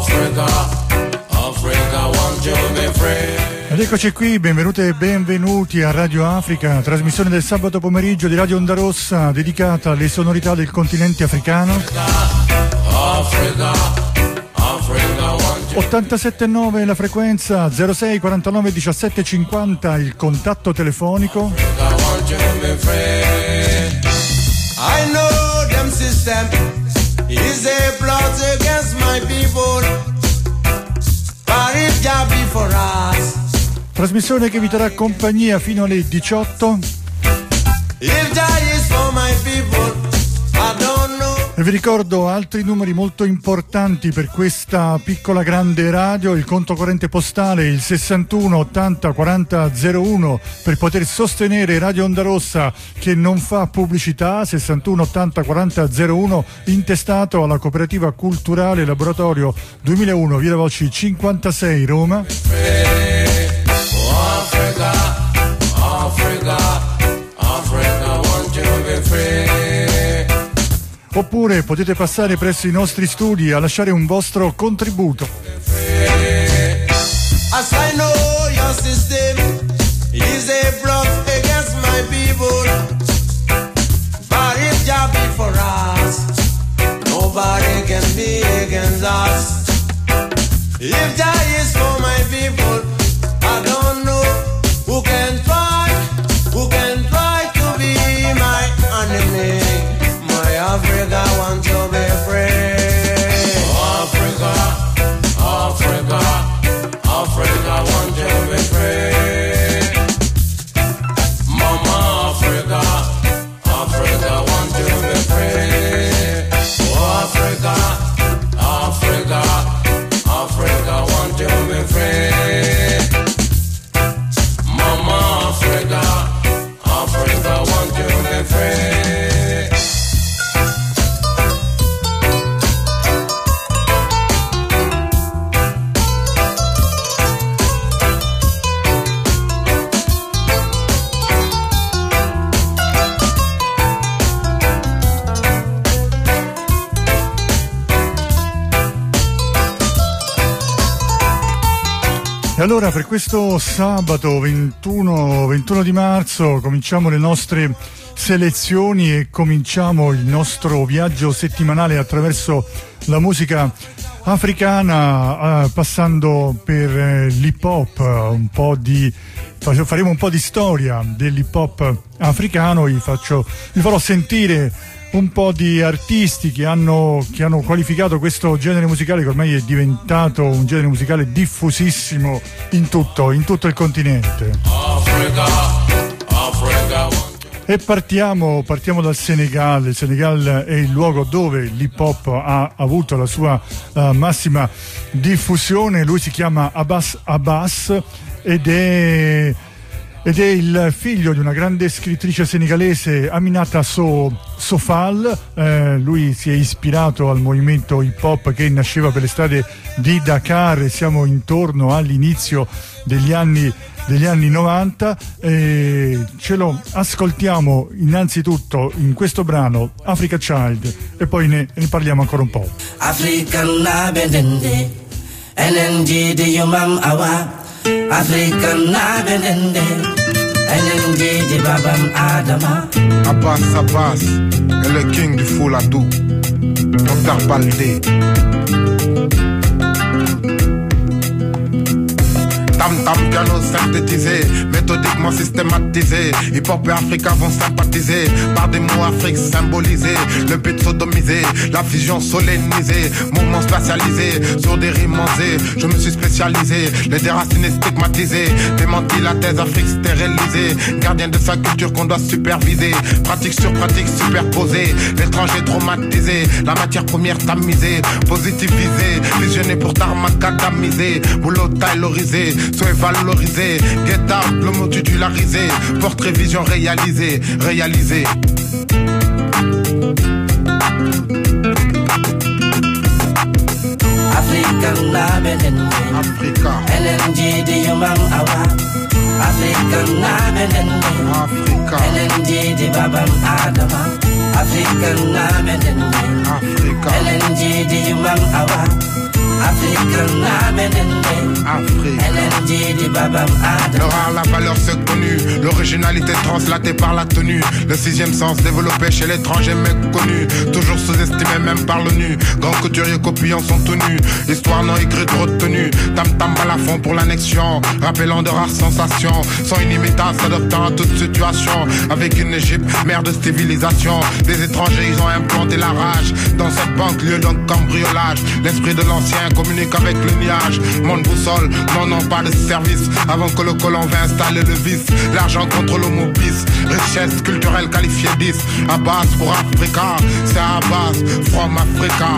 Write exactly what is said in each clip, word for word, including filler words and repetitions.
Africa, Africa want to be free. Ed eccoci qui, benvenute e benvenuti a Radio Africa, trasmissione del sabato pomeriggio di Radio Onda Rossa dedicata alle sonorità del continente africano. Africa, Africa want to... ottantasette virgola nove la frequenza, zero sei quarantanove diciassette cinquanta il contatto telefonico. Africa want to be free. I know them system is a plot against my people, but if Jah be for us. Trasmissione che vi terrà compagnia fino alle diciotto. If Jah is for my people, I don't know. E vi ricordo altri numeri molto importanti per questa piccola grande radio: il conto corrente postale, il sessantuno ottanta quaranta zero uno, per poter sostenere Radio Onda Rossa che non fa pubblicità, sessantuno ottanta quaranta zero uno, intestato alla Cooperativa Culturale Laboratorio duemilauno, Via Voci cinquantasei, Roma. Africa, Africa, Africa want to be free. Oppure potete passare presso i nostri studi a lasciare un vostro contributo. As I know your system is a plot against my people, but if Jah be for us, nobody can be against us. If Jah is for my people, I don't know who can try, who can try to be my enemy. Africa want to be free. Africa, Africa, Africa want to be free. Mama Africa, Africa want to be free. Oh Africa, Africa, Africa want to be free. Mama Africa, Africa want to be free. E allora per questo sabato ventuno, ventuno di marzo cominciamo le nostre selezioni e cominciamo il nostro viaggio settimanale attraverso la musica africana, eh, passando per eh, l'hip hop, un po' di faremo un po' di storia dell'hip hop africano. Vi faccio vi farò sentire un po' di artisti che hanno, che hanno qualificato questo genere musicale, che ormai è diventato un genere musicale diffusissimo in tutto, in tutto il continente. Africa, Africa. E partiamo, partiamo dal Senegal. Il Senegal è il luogo dove l'hip hop ha avuto la sua uh, massima diffusione. Lui si chiama Abbas Abbas ed è ed è il figlio di una grande scrittrice senegalese, Aminata So, Sofal. Eh, lui si è ispirato al movimento hip hop che nasceva per le strade di Dakar, e siamo intorno all'inizio degli anni degli anni novanta. E ce lo ascoltiamo innanzitutto in questo brano Africa Child e poi ne, ne parliamo ancora un po'. African Nabendende, N N G di Yumam Awa. African Nabendende, N N G di Babam Adama. Abbas Abbas est le king du Fouladou, Docteur Baldé. Tam tam piano synthétisé, méthodiquement systématisé. Hip hop et Africa vont sympathiser par des mots Afrique symbolisés. Le but sodomisé, la fusion solennisée. Mouvement spatialisé sur des rimes manzées. Je me suis spécialisé, les déracinés stigmatisés. Démenti la thèse Afrique stérilisée. Gardien de sa culture qu'on doit superviser. Pratique sur pratique superposée. L'étranger traumatisé, la matière première tamisée. Positivisé, fusionné pour tarmacadamiser. Boulot taylorisé. Soyez valorisé, get out, le mot titularisé, portrait vision réalisée, réalisée. African Nabendende, Africa, N N G di Yumam Awa. African Nabendende, Africa, N N G di Babam Adama. African Nabendende, Africa, N N G di Yumam Awa. African L'aura, la valeur c'est connu, l'originalité translatée par la tenue, le sixième sens développé chez l'étranger méconnu, toujours sous-estimé même par l'ONU, grands couturiers copiants sont tout nus, histoire non écrite retenue, tam tam balafon pour l'annexion, rappelant de rares sensations, sont inimitables s'adaptant à toute situation, avec une Égypte, mère de civilisation, des étrangers ils ont implanté la rage, dans cette banque lieu d'un cambriolage, l'esprit de l'ancien communique avec le nuage, monde boussole, non non pas de service, avant que le colon vint installer le vice, l'argent contre le mot bis, richesse culturelle qualifiée dix, à base pour Africa, c'est à base, from Africa.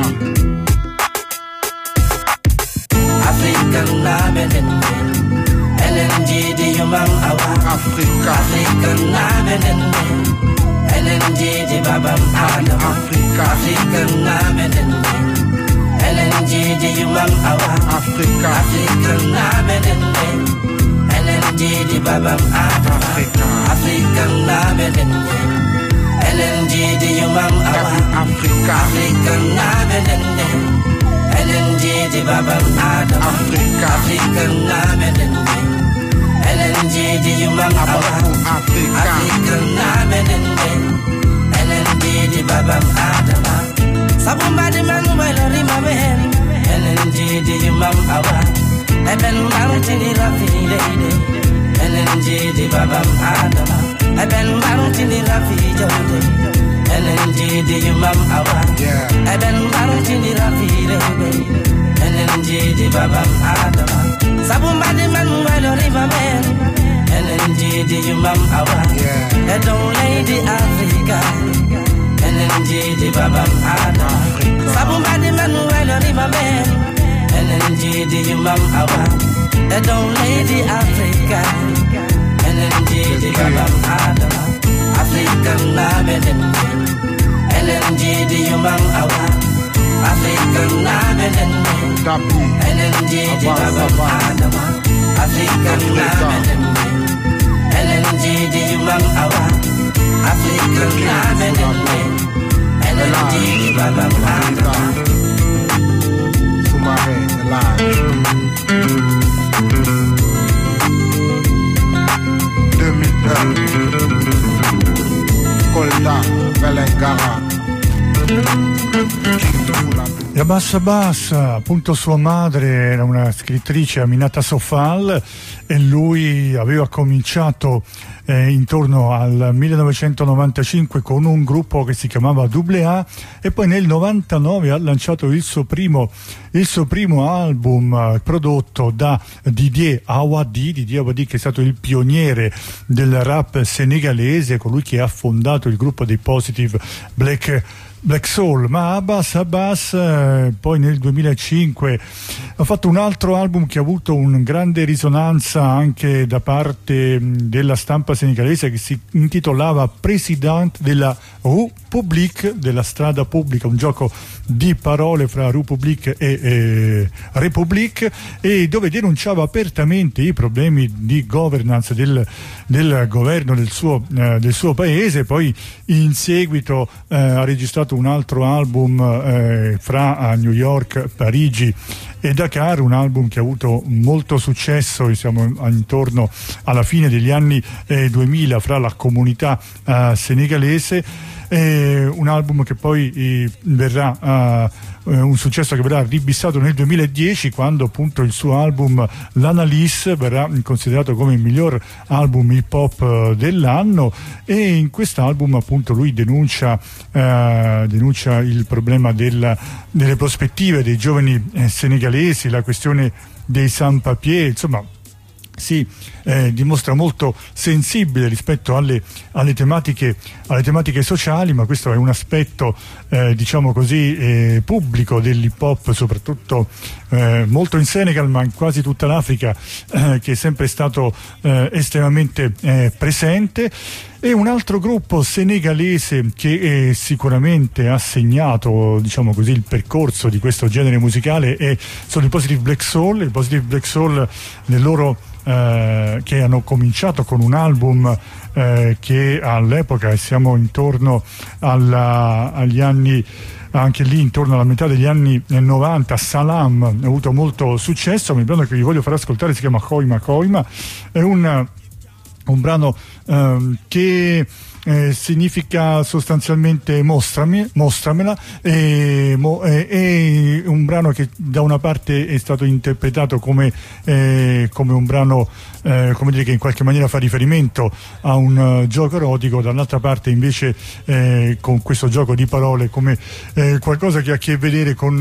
African Nabenende, L N G di Yumam Awa, Africa, African Nabenende, L N G di Babam Adam, Africa, African Nabenende, L N G di Yumam Awa, Africa, African Nabenende, L N G di Babam Adam, African Nabenende, L N G di Yumam Awa, Africa, African Nabenende, L N G di Babam Adam, Africa, African Nabenende, L N G di Yumam Awa, Africa, African Nabenende, L N G di Babam Adam, Sabumba di Manuel Rimaben, L N G di Yumam Awa, Eben Mountain di Rafi Lady, L N G di Babam Adam, Eben Mountain di Rafi Jode, L N G di Yumam Awa, Eben Mountain di Rafi Lady, L N G di Babam Adam, Sabumba di Manuel Rimaben, L N G di Yumam Awa, Edon Lady Africa, L N G di Babam Adam, Sabumba di Manuel Rimaben, L N G di Yumam Awa, Edon Lady Africa, L N G di Babam Adam, African Nabenende, L N G di Yumam Awa, African Nabenende, L N G di Babam Adam, African Nabenende, L N G di Yumam Awa, African Nabenende, L N G di Babam Adam. deux mille un Colda, Belengara. E Abbas Abbas, appunto sua madre era una scrittrice, Aminata Sofal, e lui aveva cominciato eh, intorno al millenovecentonovantacinque con un gruppo che si chiamava Double A, e poi nel novantanove ha lanciato il suo primo, il suo primo album eh, prodotto da Didier Awadi, Didier Awadi che è stato il pioniere del rap senegalese, colui che ha fondato il gruppo dei Positive Black Black Soul. Ma Abbas Abbas eh, poi nel duemilacinque ha fatto un altro album che ha avuto una grande risonanza anche da parte mh, della stampa senegalese, che si intitolava President de la Rue Publique, della strada pubblica, un gioco di parole fra Rue Publique e eh, République, e dove denunciava apertamente i problemi di governance del, del governo del suo, eh, del suo paese. Poi in seguito eh, ha registrato un altro album eh, fra New York, Parigi e Dakar, un album che ha avuto molto successo, siamo intorno alla fine degli anni eh, duemila, fra la comunità eh, senegalese. Eh, un album che poi eh, verrà uh, un successo che verrà ribissato nel duemiladieci, quando appunto il suo album L'Analyse verrà considerato come il miglior album hip hop uh, dell'anno. E in quest'album appunto lui denuncia, uh, denuncia il problema del, delle prospettive dei giovani eh, senegalesi, la questione dei sans-papiers, insomma si eh, dimostra molto sensibile rispetto alle, alle, tematiche, alle tematiche sociali, ma questo è un aspetto eh, diciamo così eh, pubblico dell'hip hop, soprattutto eh, molto in Senegal, ma in quasi tutta l'Africa, eh, che è sempre stato eh, estremamente eh, presente. E un altro gruppo senegalese che eh, sicuramente ha segnato, diciamo così, il percorso di questo genere musicale è, sono i Positive Black Soul. I Positive Black Soul nel loro eh, che hanno cominciato con un album eh, che all'epoca, siamo intorno alla, agli anni anche lì intorno alla metà degli anni novanta. Salam ha avuto molto successo, ma il brano che vi voglio far ascoltare si chiama Koima Koima, è un, un brano ehm, che Eh, significa sostanzialmente mostrami, mostramela, e, mo, eh, è un brano che da una parte è stato interpretato come, eh, come un brano eh, come dire, che in qualche maniera fa riferimento a un uh, gioco erotico, dall'altra parte invece eh, con questo gioco di parole come eh, qualcosa che ha a che vedere con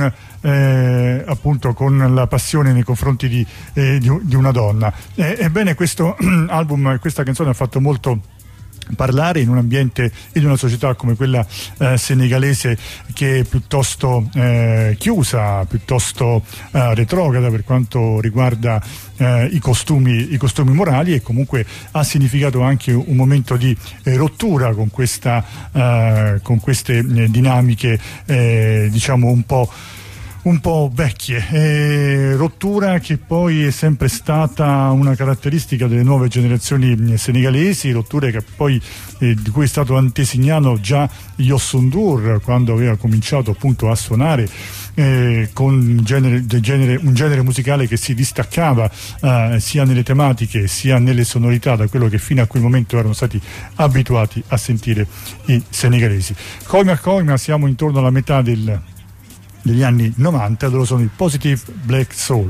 eh, appunto con la passione nei confronti di, eh, di, di una donna. Eh, ebbene, questo album, questa canzone ha fatto molto parlare in un ambiente, in una società come quella eh, senegalese, che è piuttosto eh, chiusa, piuttosto eh, retrograda per quanto riguarda eh, i costumi, i costumi morali, e comunque ha significato anche un momento di eh, rottura con questa eh, con queste eh, dinamiche eh, diciamo un po' un po' vecchie, eh, rottura che poi è sempre stata una caratteristica delle nuove generazioni senegalesi, rotture che poi eh, di cui è stato antesignano già Youssou N'Dour quando aveva cominciato appunto a suonare eh, con genere, genere, un genere musicale che si distaccava eh, sia nelle tematiche sia nelle sonorità da quello che fino a quel momento erano stati abituati a sentire i senegalesi. Koima Koima, siamo intorno alla metà del degli anni novanta, loro sono i Positive Black Soul.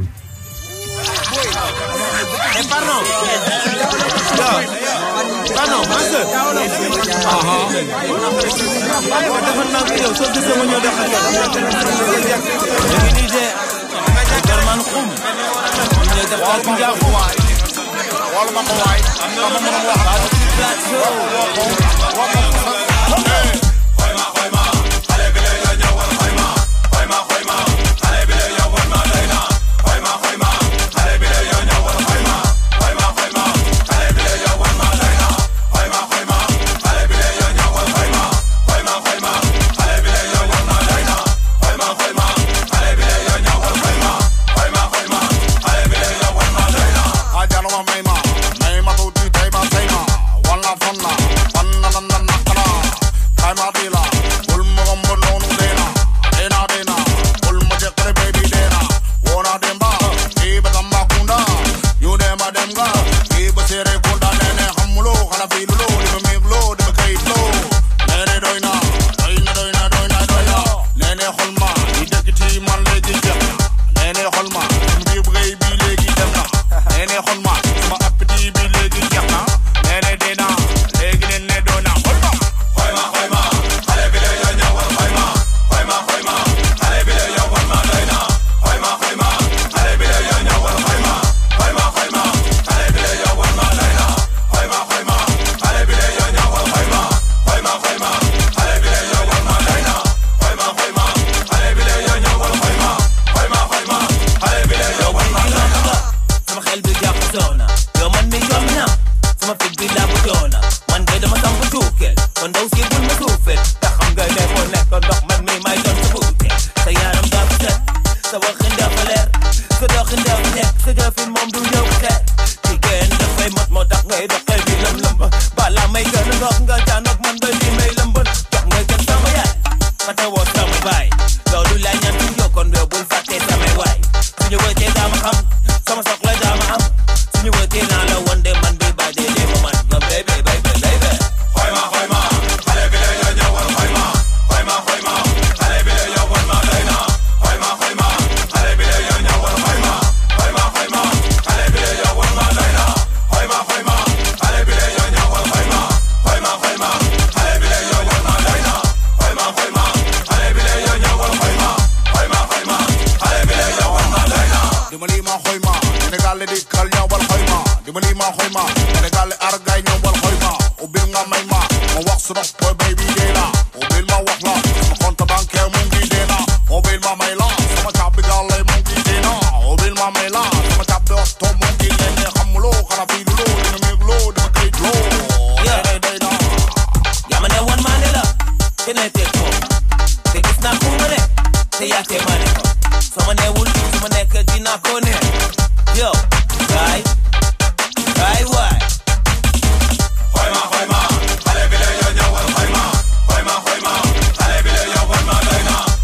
Yo,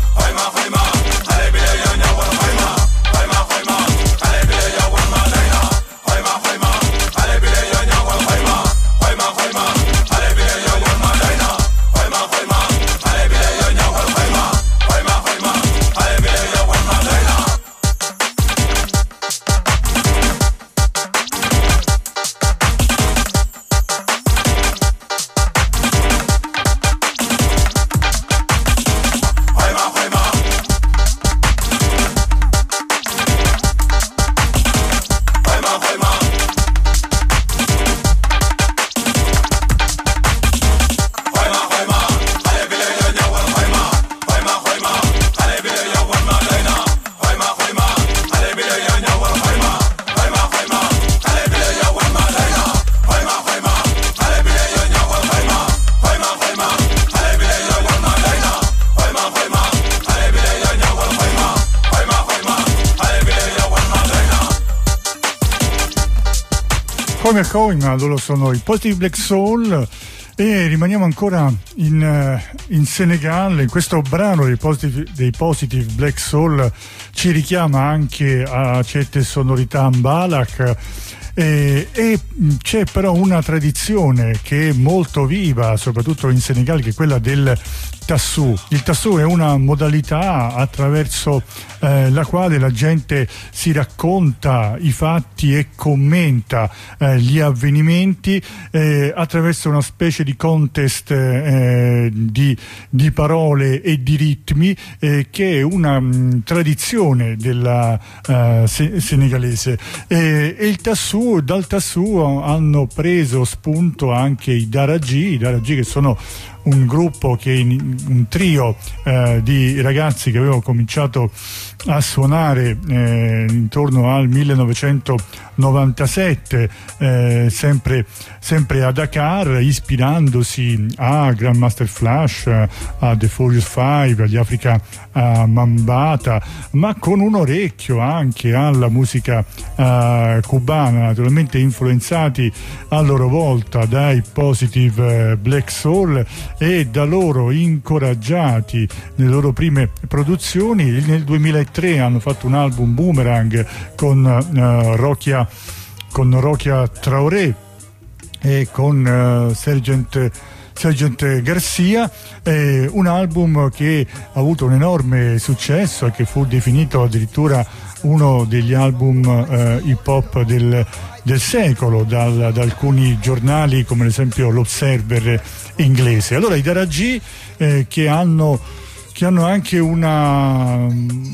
Come a Coin, ma loro sono i Positive Black Soul. E rimaniamo ancora in, in Senegal. In questo brano dei Positive, dei Positive Black Soul ci richiama anche a certe sonorità Mbalak. E, e c'è però una tradizione che è molto viva, soprattutto in Senegal, che è quella del tassù. Il tassù è una modalità attraverso eh, la quale la gente si racconta i fatti e commenta eh, gli avvenimenti eh, attraverso una specie di contest eh, di, di parole e di ritmi eh, che è una mh, tradizione della uh, se- senegalese e, e il tassù, dal tassù hanno preso spunto anche i Daraji, i Daraji che sono un gruppo che in, un trio eh, di ragazzi che avevano cominciato a suonare eh, intorno al millenovecentonovantasette eh, sempre, sempre a Dakar, ispirandosi a Grandmaster Flash, a The Furious Five, agli Africa uh, Mambata, ma con un orecchio anche alla musica uh, cubana, naturalmente influenzati a loro volta dai Positive Black Soul e da loro incoraggiati nelle loro prime produzioni. Nel duemilatré hanno fatto un album Boomerang con uh, Rokia con Rokia Traoré e con uh, Sergeant Sergeant Garcia, eh, un album che ha avuto un enorme successo e che fu definito addirittura uno degli album eh, hip hop del, del secolo dal, da alcuni giornali come ad esempio l'Observer inglese. Allora i Daraji eh, che hanno che hanno anche una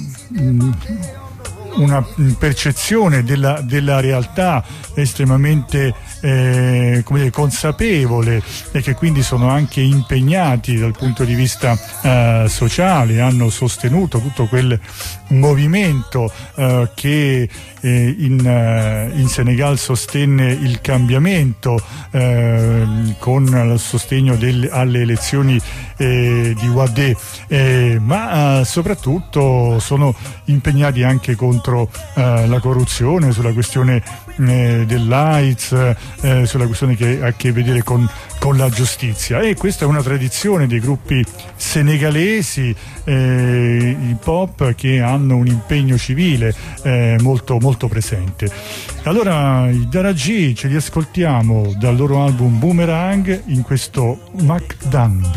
una percezione della, della realtà estremamente eh, come dire, consapevole e che quindi sono anche impegnati dal punto di vista eh, sociale, hanno sostenuto tutto quel movimento eh, che eh, in, eh, in Senegal sostenne il cambiamento eh, con il sostegno del, alle elezioni eh, di Wade, eh, ma eh, soprattutto sono impegnati anche contro eh, la corruzione, sulla questione eh, dell'AIDS, eh, sulla questione che ha a che vedere con, con la giustizia. E questa è una tradizione dei gruppi senegalesi eh, hip hop che hanno un impegno civile eh, molto, molto presente. Allora i Daraji ce li ascoltiamo dal loro album Boomerang in questo Macdan.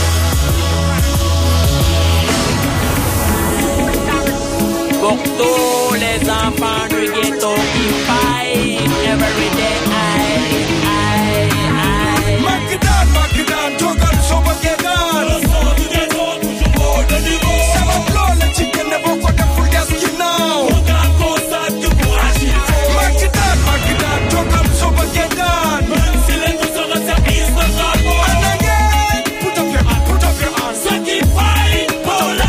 Pour tous les enfants du ghetto qui faillent every day, aïe, aïe, aïe. Macdan, Macdan, Jogal, Sobagedan. Le son du ghetto, toujours au de niveau. Ça va pleurer, le chicken ne vaut pas de full gas qui now. On a cosa de courage. Macdan, Macdan, Jogal, Sobagedan. Même si les deux se resservissent le drapeau. And again, put up your hand, put up your hand. Ceux qui faillent, pour la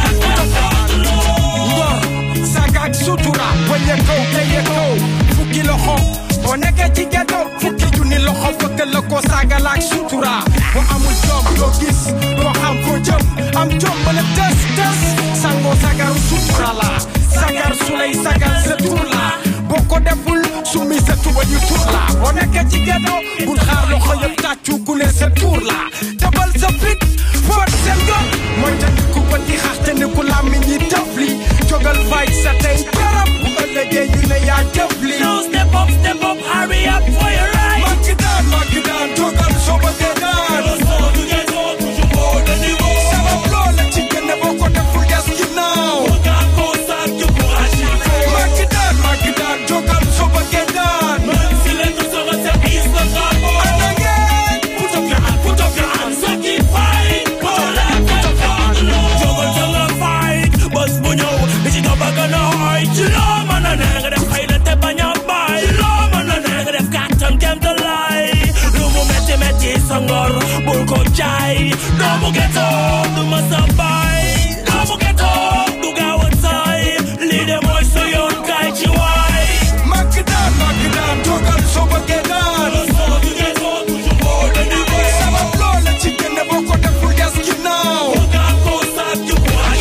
sutura wanya ko keye ko fukki loxo bo nekk ci ghetto fukki junni loxo fekk la ko sagal ak sutura bo amul jom do gis do xam ko jom am jom ba la des des sango sagar sutura la sagar sulay sagar sa tur la boko deful sumi sa tuba ñu tur la bo nekk ci ghetto bul xaar loxo yëpp tàccu ku ne sa tur la tabal sa fit fot seen gom mooy tan ku ba di xaxte ne ku lammi ñi tafli jogal fight sa tey jarab bu ëllëgee ñu ne yaa jëfli So step up, step up, hurry up for your right. Macdan, Macdan, jogal soo bëggee daan. Le son du ghetto, toujours au de niveau. Ça va pleurer, le chicken ne vaut pas de full gas ginnaaw. On a cosa de courage. Macdan, Macdan, jogal soo bëggee daan. Même si les deux se resservissent le drapeau. And again, Put up your hand, put up your hand. Ceux qui faillent, pour la Juggle, juggle, fight. Buzz, bunyo, bitch, it up, I'm gonna hide. Chilo, man, I'm gonna get a fight, and tap on your bite. Chilo, man, I'm gonna get a cat, and them to lie. Lumu, meti, meti, sangor, bulko, chai. Lumu, get up, do my sabai. Lumu, get up, do go outside. Lead them all so you don't catch you why. Macdan, Macdan, jogal soo bëggee daan. Le son du ghetto, toujours au de niveau. Ça va pleurer, le chicken ne vaut pas de full gas ginnaaw. On a cosa de courage.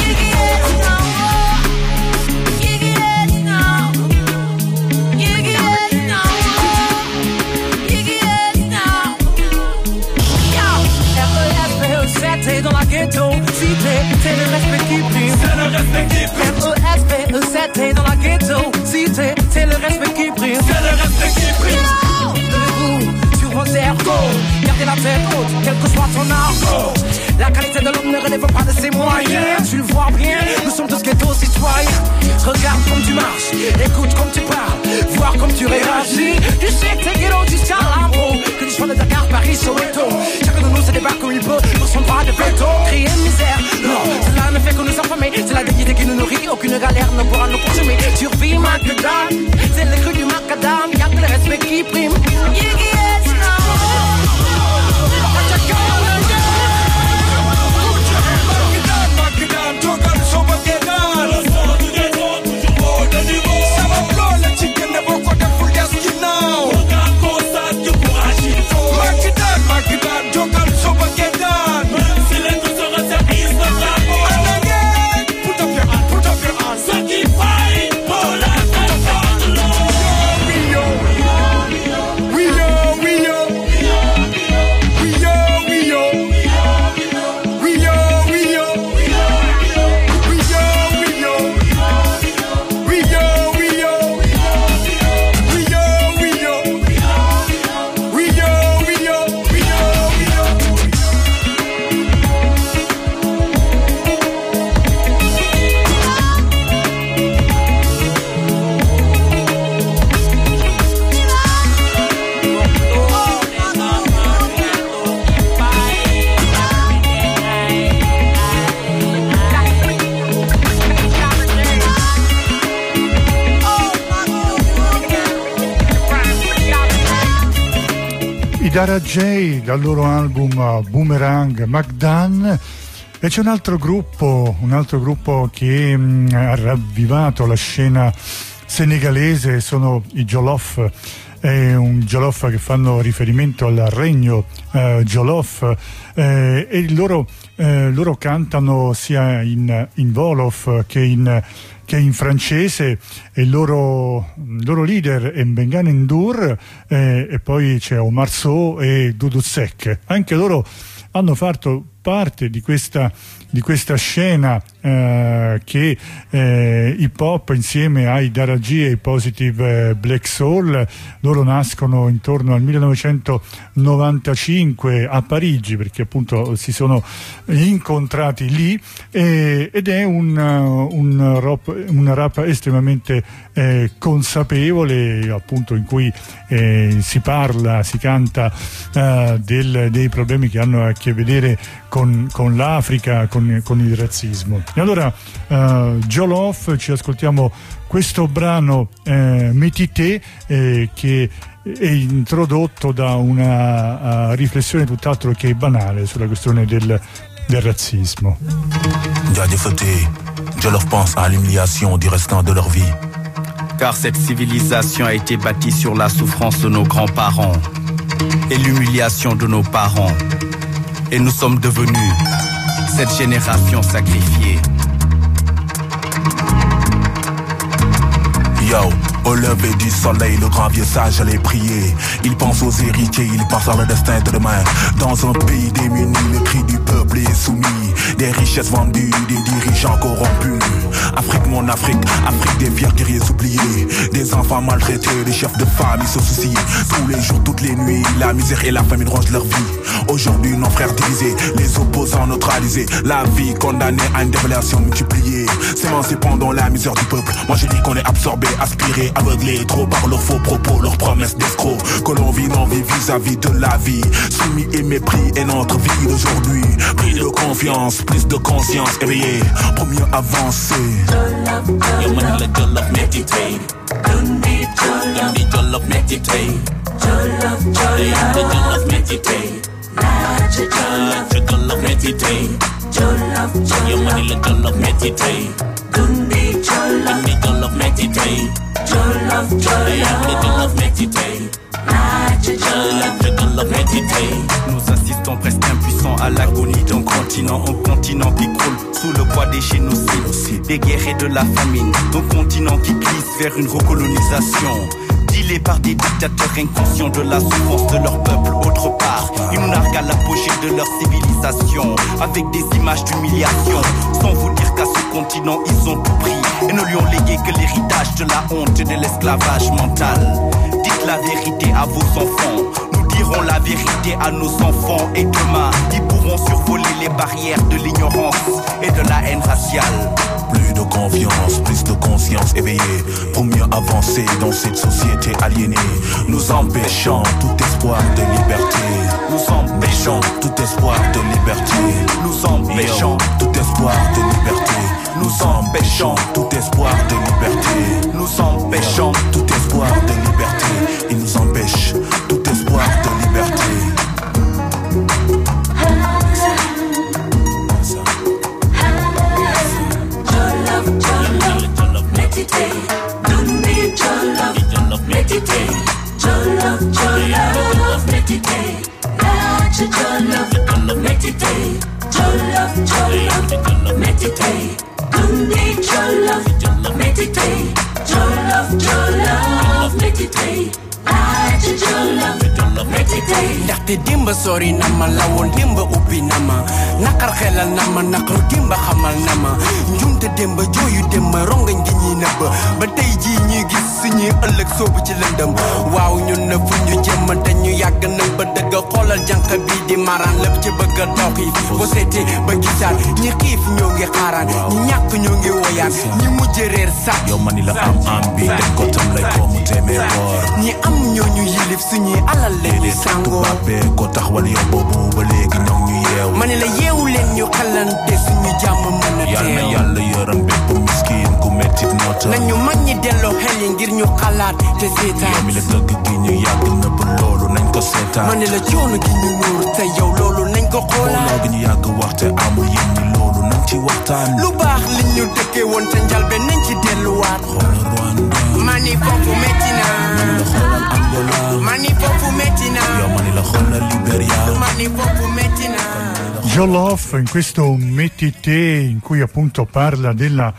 tête haute, quel que soit ton arbre. La qualité de l'homme ne relève pas de ses moyens. Tu le vois bien, nous sommes tous ghettos citoyens. Regarde comme tu marches, écoute comme tu parles, voir comme tu réagis. Tu sais que t'es ghetto, tu tiens l'arbre. Que tu sois de Dakar, Paris, Soweto, chacun de nous se débat comme il peut, nous sommes pas de veto. Crier misère, non, cela ne fait que nous affamer. C'est la dignité qui nous nourrit, aucune galère ne pourra nous consumer. Survie macadam, c'est le cru du macadam, y'a que le respect qui prime. Yeah, yes, no. Dara J dal loro album Boomerang Magdan. E c'è un altro gruppo, un altro gruppo che mh, ha ravvivato la scena senegalese, sono i Jollof. È un Jollof che fanno riferimento al regno eh, Jollof eh, e loro, eh, loro cantano sia in, in Wolof che in che in francese, e il loro, il loro leader è Mbengue Ndour eh, e poi c'è Omar Sow e Doudou Seck. Anche loro hanno fatto parte di questa, di questa scena eh, che eh, hip hop insieme ai Dara J e ai Positive eh, Black Soul. Loro nascono intorno al millenovecentonovantacinque a Parigi, perché appunto si sono incontrati lì, eh, ed è un, un, rap, un rap estremamente eh, consapevole, appunto, in cui eh, si parla, si canta eh, del, dei problemi che hanno a che vedere con, con l'Africa, con, con il razzismo. E allora uh, Jollof, ci ascoltiamo questo brano eh, Métité eh, che è introdotto da una uh, riflessione tutt'altro che banale sulla questione del, del razzismo. Jollof pense à l'humiliation du restant de leur vie. Car cette civilisation a été bâtie sur la souffrance de nos grands-parents et l'humiliation de nos parents. Et nous sommes devenus cette génération sacrifiée. Yo, au lever du soleil, le grand vieux sage allait prier. Il pense aux héritiers, il pense à leur destin de demain. Dans un pays démuni, le cri du peuple est soumis. Des richesses vendues, des dirigeants corrompus. Afrique, mon Afrique, Afrique des fiers guerriers oubliés. Des enfants maltraités, des chefs de famille se soucient. Tous les jours, toutes les nuits, la misère et la famine rongent leur vie. Aujourd'hui, nos frères divisés, les opposants neutralisés. La vie condamnée à une dévaluation multipliée. S'émancipant dans la misère du peuple. Moi je dis qu'on est absorbé, aspiré, aveuglé trop par leurs faux propos, leurs promesses d'escrocs. Que l'on vit, non vit vis-à-vis de la vie. Soumis et mépris est notre vie d'aujourd'hui. Plus de confiance, plus de conscience éveillée pour mieux avancer. Your money like Jollof meditate. Don't need Jollof. Don't need Jollof meditate. Jollof, Jollof. The Jollof meditate. Not your Jollof. Your Jollof meditate. Jollof, Jollof. Your money like Jollof meditate. Don't need Jollof. Don't need Jollof meditate. Jollof, Jollof. The Jollof meditate. Not your Jollof. Your Jollof meditate. Nous assistons presque impuissants à l'agonie d'un continent, un continent qui croule sous le poids des génocides, des guerres et de la famine, un continent qui glisse vers une recolonisation, dealé par des dictateurs inconscients de la souffrance de leur peuple. Autre part, ils nous narguent à l'apogée de leur civilisation, avec des images d'humiliation, sans vous dire qu'à ce continent ils ont tout pris, et ne lui ont légué que l'héritage de la honte et de l'esclavage mental. Dites la vérité à vos enfants, nous dirons diront la vérité à nos enfants et demain, ils pourront survoler les barrières de l'ignorance et de la haine raciale. Plus de confiance, plus de conscience éveillée pour mieux avancer dans cette société aliénée. Nous empêchons tout espoir de liberté. Nous empêchons tout espoir de liberté. Nous empêchons tout espoir de liberté. Nous empêchons tout espoir de liberté. Nous empêchons tout espoir de liberté. Ils nous empêchent tout espoir de liberté. Meditate, your love, your love, meditate. Let your love, meditate. Your love, your love, meditate. Don't need your love, meditate. Your love, your love, meditate. Let your love, meditate. ndaxte dimba sori na ma lawoon dimba ubbi na ma naqar xelal na ma naqar dimba xamal na ma njumte dimba jooyu dimba rongañ gi ñuy nëbb ba tey jii ñuy gis suñuy ëllëg soobu ci lëndëm waaw ñun na fu ñu jëm te ñu yàgg nañ ba dëgg xoolal jànq bi di maraan lépp ci bëgg a dox yi boo seetee ba gisaat ñi xiif ñoo ngi xaaraan ñi ñàkk ñoo ngi woyaan ñi mujj réer sax yow mani la am am bi dañ ko tam lay ko mu téeméer boor ñi am ñoo ñu yilif suñuy alal leen di sangoo bee ko taxawal yow boobu ba léegi ñoom ñu yeew ma ne la yeewu leen ñu xalante suñu jàmm mën a teew yal na yàlla yërëm bépp miskin ku mettit noota nañu mag ñi delloo xel yi ngir ñu xalaat te seetaan yow mi la dëgg gi ñu yàgg nëbb loolu nañ ko seetaan ma ne la coono gi ñu muur te yow loolu nañ ko xoolaat loolu gi ñu yàgg wax te amul yéen ñi loolu nañ ci waxtaan lu baax li ñu dëkkee woon te njalbe nañ ci delluwaat xoolal Rwanda mani foofu metti na xoolal Angola mani foofu metti na yow mani la xoolal Liberia mani foofu metti na Jollof in questo Metti te in cui appunto parla della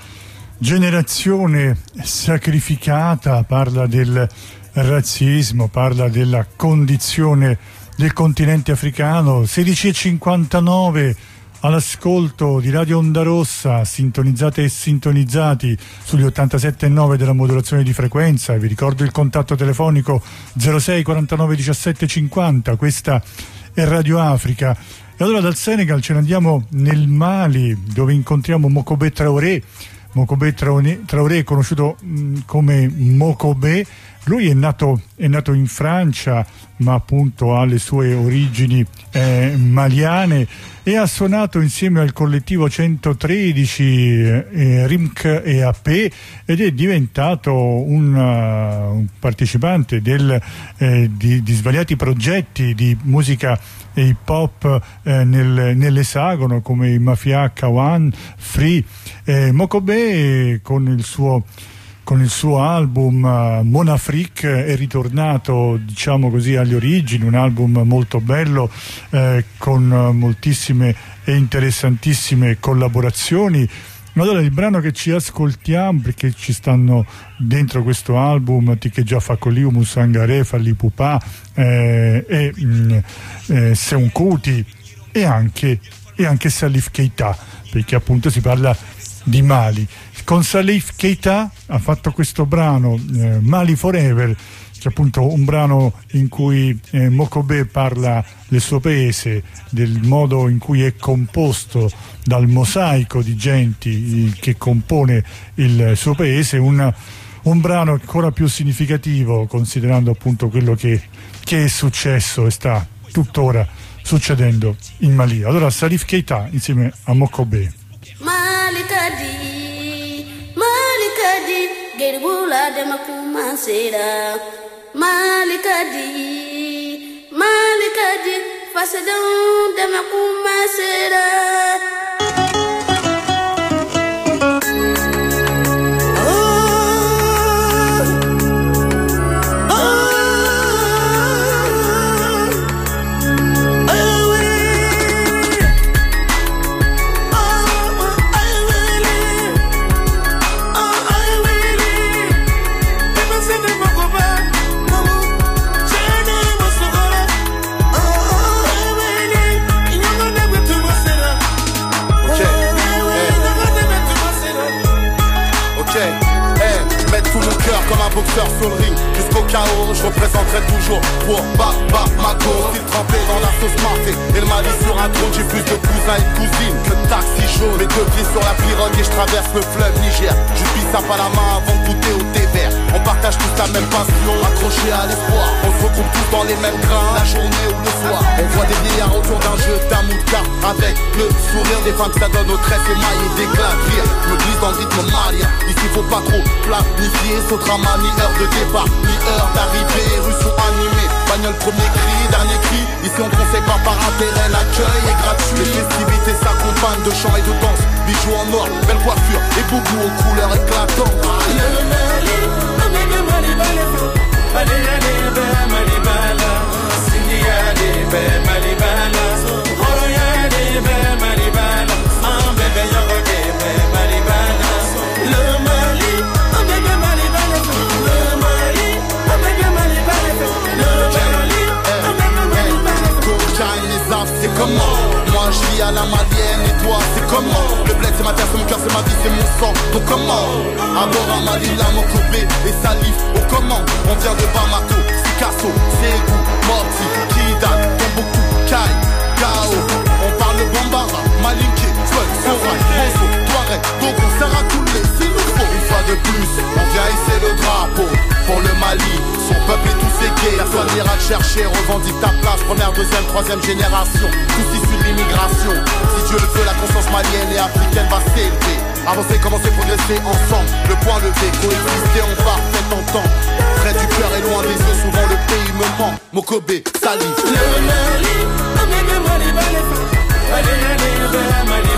generazione sacrificata, parla del razzismo, parla della condizione del continente africano. Sedici e cinquantanove all'ascolto di Radio Onda Rossa, sintonizzate e sintonizzati sugli ottantasette virgola nove della modulazione di frequenza. Vi ricordo il contatto telefonico zero sei quarantanove diciassette cinquanta. Questa è Radio Africa. E allora dal Senegal ce ne andiamo nel Mali, dove incontriamo Mokobé Traoré. Mokobé Traoré, conosciuto mh, come Mokobé. Lui è nato, è nato in Francia, ma appunto ha le sue origini eh, maliane, e ha suonato insieme al collettivo centotredici eh, Rimk e A P, ed è diventato un, uh, un partecipante del, eh, di, di svariati progetti di musica hip hop eh, nel, nell'esagono, come i Mafia, Kawan, Free. eh, Mokobé con il suo con il suo album uh, Mon Afrique è ritornato, diciamo così, alle origini, un album molto bello eh, con uh, moltissime e interessantissime collaborazioni. Allora il brano che ci ascoltiamo, perché ci stanno dentro questo album Tike Jaffa Koliu, Musangare, Falli Pupa eh, e mm, eh, Seun Kuti e anche, e anche Salif Keita, perché appunto si parla di Mali. Con Salif Keita ha fatto questo brano eh, Mali Forever, che è appunto un brano in cui eh, Mokobé parla del suo paese, del modo in cui è composto, dal mosaico di genti che compone il suo paese, un, un brano ancora più significativo considerando appunto quello che, che è successo e sta tuttora succedendo in Mali. Allora Salif Keita insieme a Mokobé. Malikadi, Malikadi, Gerbula de Makuma Sera. Malikadi, Malikadi, Fasadon de Makuma Sera. Boxeur sur le ring, jusqu'au K O, je représenterai toujours pour Baba Mako. Style trempé dans la sauce mafé et le Mali sur un trône. J'ai plus de cousins et de cousines que de taxi jaune. Mes deux pieds sur la pirogue et je traverse le fleuve Niger. Je pisse à pas la main avant de goûter au thé vert. On partage tous la même passion, accrochés à l'espoir. On se retrouve tous dans les mêmes grains, la journée ou le soir. On voit des vieillards autour d'un jeu d'amour de cartes, avec le sourire des femmes que ça donne aux tresses émaillées d'éclats de rire. Je me glisse dans le rythme malien. Ici faut pas trop planifier, ce drama ni heure de départ, ni heure d'arrivée. Rues sont animées, bagnole premier cri, dernier cri. Ici on conseille pas par intérêt, l'accueil est gratuit. Les festivités s'accompagnent de chants et de danse. Bijoux en or, belle coiffure et boubou aux couleurs éclatantes. C'est comment? Moi je vis à la malienne et toi c'est comment? Le bled c'est ma terre, c'est mon cœur, c'est ma vie, c'est mon sang. Donc comment? À bord à Malila, Mokobé et Salif. Au comment? On vient de Bamako, Picasso, Ségou, Morty, Kidan, Tombouctou, Kai, Gao. On parle de Bambara, Malinké, Fun, Sorai, Rosso, Touareg. Donc on sert à couler, s'il nous faut. Une fois de plus, on vient hisser le drapeau pour le Mali, son peuple est tous séqué. Personne n'ira te chercher, revendique ta place. Première, deuxième, troisième génération, tous issus de l'immigration. Si Dieu le veut, la conscience malienne et africaine va s'élever. Avancer, commencer, progresser ensemble. Le point levé, coexister en parfaite entente. Près du cœur et loin des yeux, souvent le pays me ment. Mokobé, Salif. Le Mali, Mali, Mali, Mali, Mali,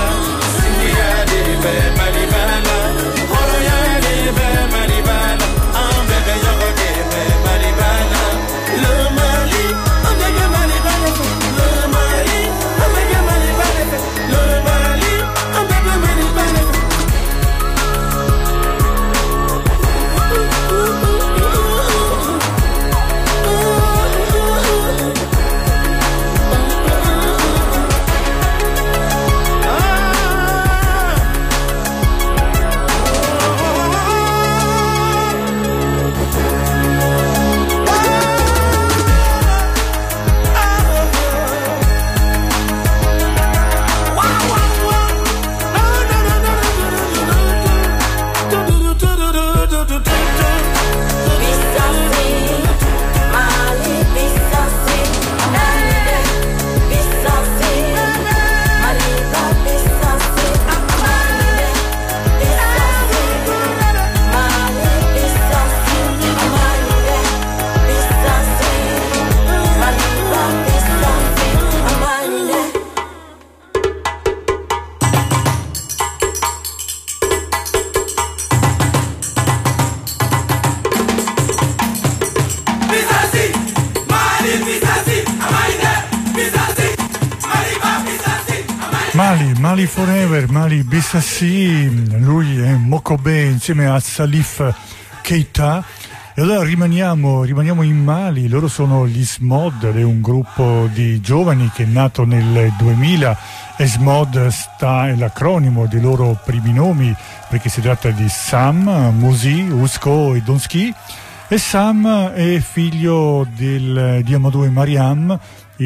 Mali, Mali Forever, Mali Bissassi, lui è Mokobé insieme a Salif Keita. E allora rimaniamo, rimaniamo in Mali. Loro sono gli Smod, è un gruppo di giovani che è nato nel duemila. E Smod sta, è l'acronimo dei loro primi nomi, perché si tratta di Sam, Musi, Usko e Donski. E Sam è figlio del, di Amadou e Mariam,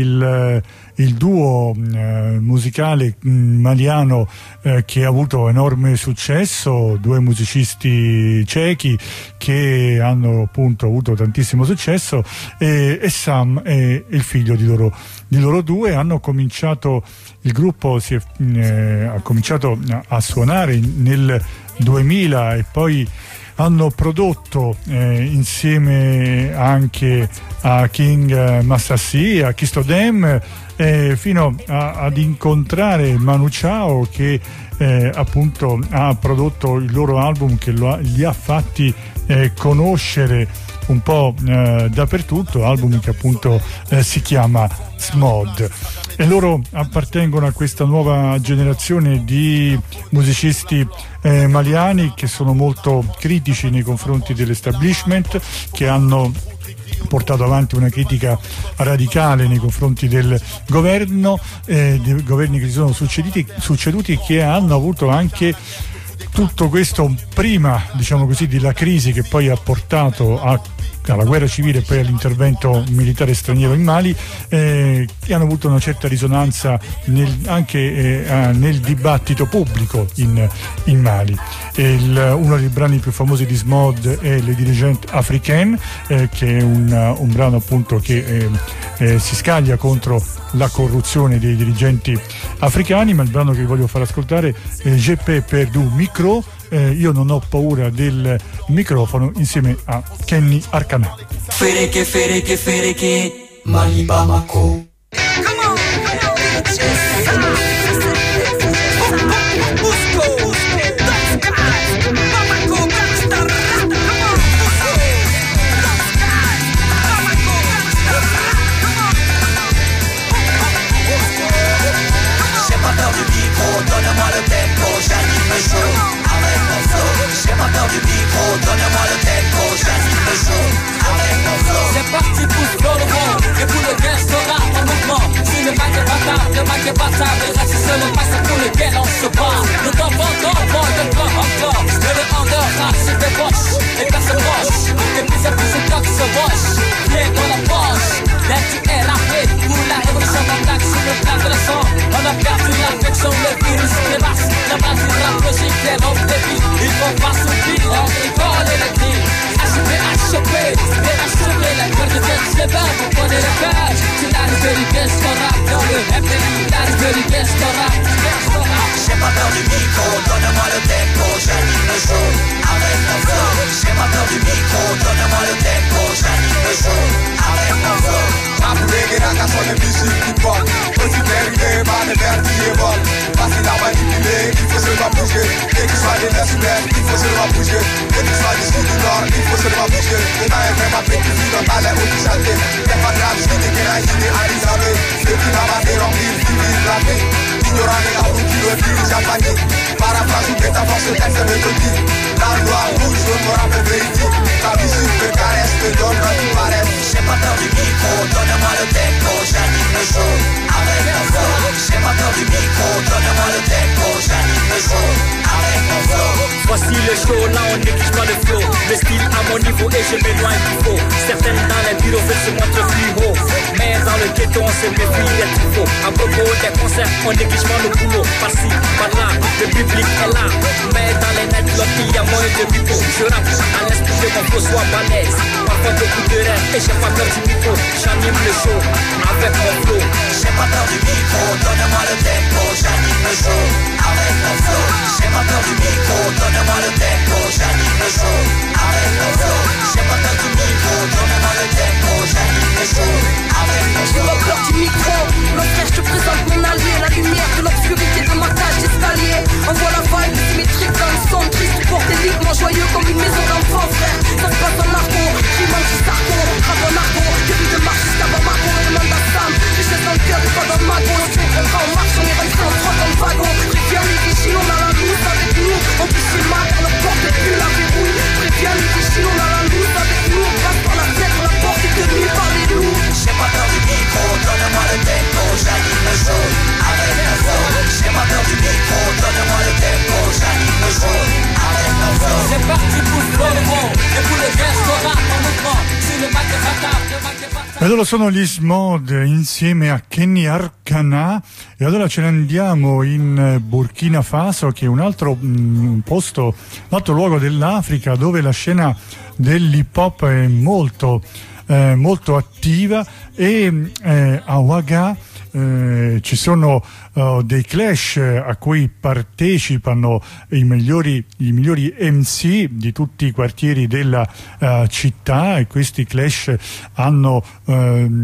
il, il duo eh, musicale maliano eh, che ha avuto enorme successo, due musicisti cechi che hanno appunto avuto tantissimo successo, e, e Sam è il figlio di loro, di loro due. Hanno cominciato, il gruppo si è, eh, ha cominciato a suonare nel duemila e poi hanno prodotto eh, insieme anche a King Massassi, a Kistodem, eh, fino a, ad incontrare Manu Chao, che eh, appunto ha prodotto il loro album che lo ha, li ha fatti eh, conoscere un po' eh, dappertutto, album che appunto eh, si chiama Smod. E loro appartengono a questa nuova generazione di musicisti eh, maliani che sono molto critici nei confronti dell'establishment, che hanno portato avanti una critica radicale nei confronti del governo, eh, dei governi che si sono succediti, succeduti, che hanno avuto anche tutto questo prima, diciamo così, della crisi che poi ha portato a alla guerra civile e poi all'intervento militare straniero in Mali, eh, che hanno avuto una certa risonanza nel, anche eh, nel dibattito pubblico in, in Mali. Il, uno dei brani più famosi di Smod è Le Dirigent Africaine, eh, che è un, un brano appunto che eh, eh, si scaglia contro la corruzione dei dirigenti africani, ma il brano che vi voglio far ascoltare è J'ai pas perdu micro, eh, io non ho paura del microfono, insieme a Kenny Arcana. Fereke, fereke, fereke, Mali Bamako. Donne-moi le tempo, j'anime le show avec mon flow. J'ai pas peur du micro, donne-moi le tempo, j'anime le show avec mon flow. C'est parti pour le monde, et pour le gain sera en mouvement. Si le match est bâtard, le match est bâtard, le reste c'est le match pour lequel on se bat. Nous tombons dans le bord de club encore, et le under rap se débauche, et quand se broche, et puis c'est plus c'est quand se boche. Viens dans la poche, là tu es la paix, pour la révolution dans l'axe, sur le plan de la sang. On a perdu l'affection, le virus, les masses, la base du rap logique, les robes de vie. Il faut pas s'oublier, on rigole et le dit. H P, H P, les H P, la gueule de tête, c'est bien, vous prenez le cage. Tu l'arrives du guest rap, dans le M P I, l'arrive du guest rap, guest rap. J'ai pas peur du micro, donne-moi le tempo, j'anime le show avec mon flow. J'ai pas peur du micro, donne-moi le tempo, j'anime le show avec mon flow. Rap reggae, la canzone de musique qui pop. Petit dérivé, pas de verre qui évolue. Facile à manipuler, il faut seulement bouger. Et qu'il soit des nationales, il faut seulement bouger. Et qu'il soit du sud du nord, il faut seulement bouger. Et dans un vraiment petit fil, on allait au chanter. Y'a pas de rap, je dis que la Guinée a des armées. Ceux qui n'ont pas rempli, finissent la paix. Ignorant les gars, qui veulent plus japonais. Paraphrase ou métaphore, ce texte mélodie. La loi rouge, je me rappelle véridique. La musique me caresse, me donne un tout paraît. J'ai pas peur du micro, donne-moi le tempo, j'anime le show avec mon flow. J'ai pas peur du micro, donne-moi le tempo, j'anime le show avec mon flow. Voici le show, là on néglige pas le flow. Le style à mon niveau et je m'éloigne du faux. Certaines dans les bureaux veulent se montrer plus haut, mais dans le ghetto on se méfie d'être faux. À propos des concerts, on néglige pas le boulot. Par-ci, par-là, le public est là, mais dans les nets, il y a moins de micro. Je rappe à l'esprit que mon flow soit balèze. Parfois beaucoup de rêves et j'ai pas peur du micro. J'anime le show avec mon flow. J'ai pas peur du micro, donne-moi le tempo, j'anime le show avec mon flow. J'ai pas peur du micro, donne-moi le tempo, j'anime le show avec mon flow. J'ai pas peur du micro, donne-moi le tempo, j'anime le show avec mon flow. J'ai pas peur du micro, mon frère je te présente mon allié. La lumière de l'obscurité de ma cage d'escalier. Envoie la vibe symétrique dans le son triste, portéliquement joyeux comme une maison d'enfant frère. Ça se passe en argot, qui mange du sarco, rap en argot, début de marche jusqu'à Bamako, le nom d'Assam. Richesse dans le cœur, pas dans le magot. Si on comprend, on marche, on est resté en trois dans le wagon. Préviens les vigiles, on a la loose avec nous. On touche le mal, car notre porte est plus la verrouille. Préviens les vigiles, on a la loose avec nous. On passe par la fenêtre, la porte est tenue par les loups. J'ai pas peur du micro, donne-moi le tempo, j'anime le show avec mon flow. J'ai pas peur du micro, donne-moi le tempo, j'anime le show avec mon flow. C'est parti pour le monde e pour le gesto rap en mouvement. Si le match est bâtard, le match est bâtard. E allora sono gli Smod insieme a Kenny Arcana, e allora ce ne andiamo in Burkina Faso, che è un altro mh, posto, un altro luogo dell'Africa dove la scena dell'hip hop è molto eh, molto attiva, e eh, a Ouaga eh, ci sono uh, dei clash a cui partecipano i migliori, i migliori M C di tutti i quartieri della uh, città, e questi clash hanno uh,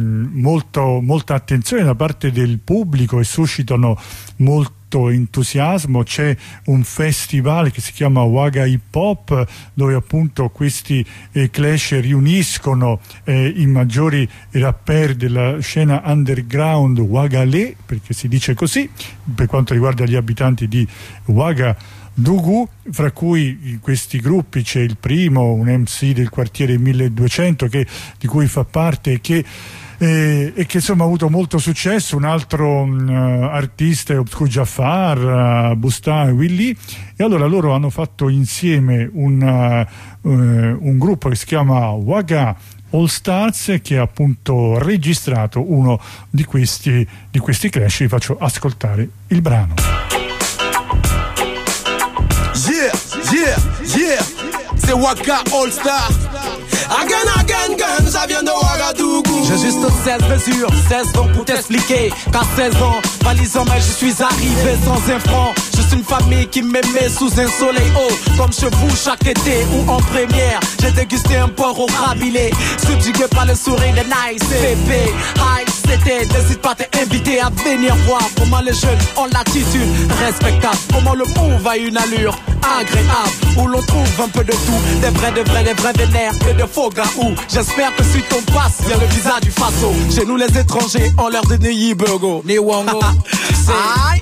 molto, molta attenzione da parte del pubblico e suscitano molto entusiasmo. C'è un festival che si chiama Ouaga Hip Hop, dove appunto questi eh, clash riuniscono eh, i maggiori rapper della scena underground Ouagalais, perché si dice così per quanto riguarda gli abitanti di Ouagadougou, fra cui in questi gruppi c'è il primo, un M C del quartiere milleduecento che, di cui fa parte, che e, e che insomma ha avuto molto successo. Un altro uh, artista è Obscur Jafar, uh, Busta e Willy, e allora loro hanno fatto insieme un, uh, uh, un gruppo che si chiama Wagga All Stars, che ha appunto registrato uno di questi, di questi clash. Vi faccio ascoltare il brano. Yeah, yeah, yeah, c'est Wagga All Star. Again, again, again, ça vient de Ouagadougou. J'ai juste seize mesures, seize ans pour t'expliquer qu'à seize ans, balisant mais je suis arrivé sans un franc. Juste une famille qui m'aimait sous un soleil haut, comme chez vous chaque été ou en première. J'ai dégusté un porc au rabilé, subjugué par le sourire de Nice. C P, High, c'était, n'hésite pas t'es invité à venir voir comment les jeunes ont l'attitude respectable, comment le move a une allure agréable, où l'on trouve un peu de tout, des vrais, des vrais, des vrais vénères et de faux gars où j'espère que si ton passe vient le visa du Faso. Chez nous les étrangers, on leur donne ni Burgo, ni Wango. Aïe.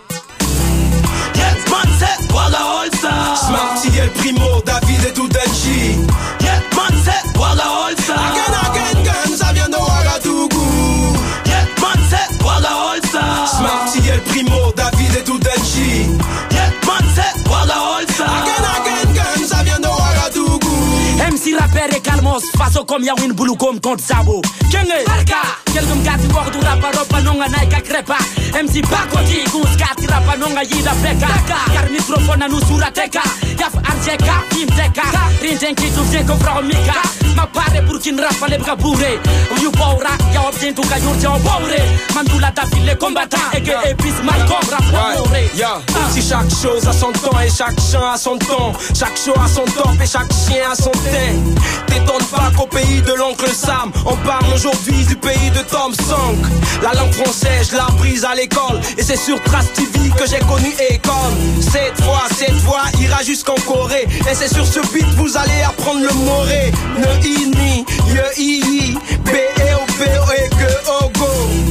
Yes, man, c'est Wagga All Star. Smarty El Primo, David et Tudenchi. Yes, man, c'est Wagga All Star. Again, again, again, ça vient de Ouagadougou. Yes, man, c'est Wagga All Star. Smarty El Primo, David et Tudenchi. Yes, man, c'est Wagga All Star. Again, again, again, ça vient de Ouagadougou. M C rapper et calmos, façon comme Yawin Boulou comme contre Sabo. Kenge, Arka, quelqu'un gâti word du rapper, ropa nonga naika crepa. M C Bakoti, gus gâti rapper nonga yida freka. Car microphone à nous sur la teca. Yaf Arjeka, Kim Teka. Rinjen qui tout vient qu'on fera Mika. Ma pare pour qu'il rappe les bras bourrés. You Baura, ya obtient tout caillou, ya Bauré. Mandula ta file les combattants. Et que épice Malcolm rappe Bauré. Yeah, si chaque chose a son temps et chaque chant a son temps. Chaque show a son top et chaque chien a son temps. T'étonnes pas qu'au pays de l'oncle Sam, on parle aujourd'hui du pays de Tom Song. La langue française, je l'ai apprise à l'école, et c'est sur Trace T V que j'ai connu Econ. Cette fois, cette voix ira jusqu'en Corée, et c'est sur ce beat vous allez apprendre le moré. Ne ini, ye i, b e o b o e que o go.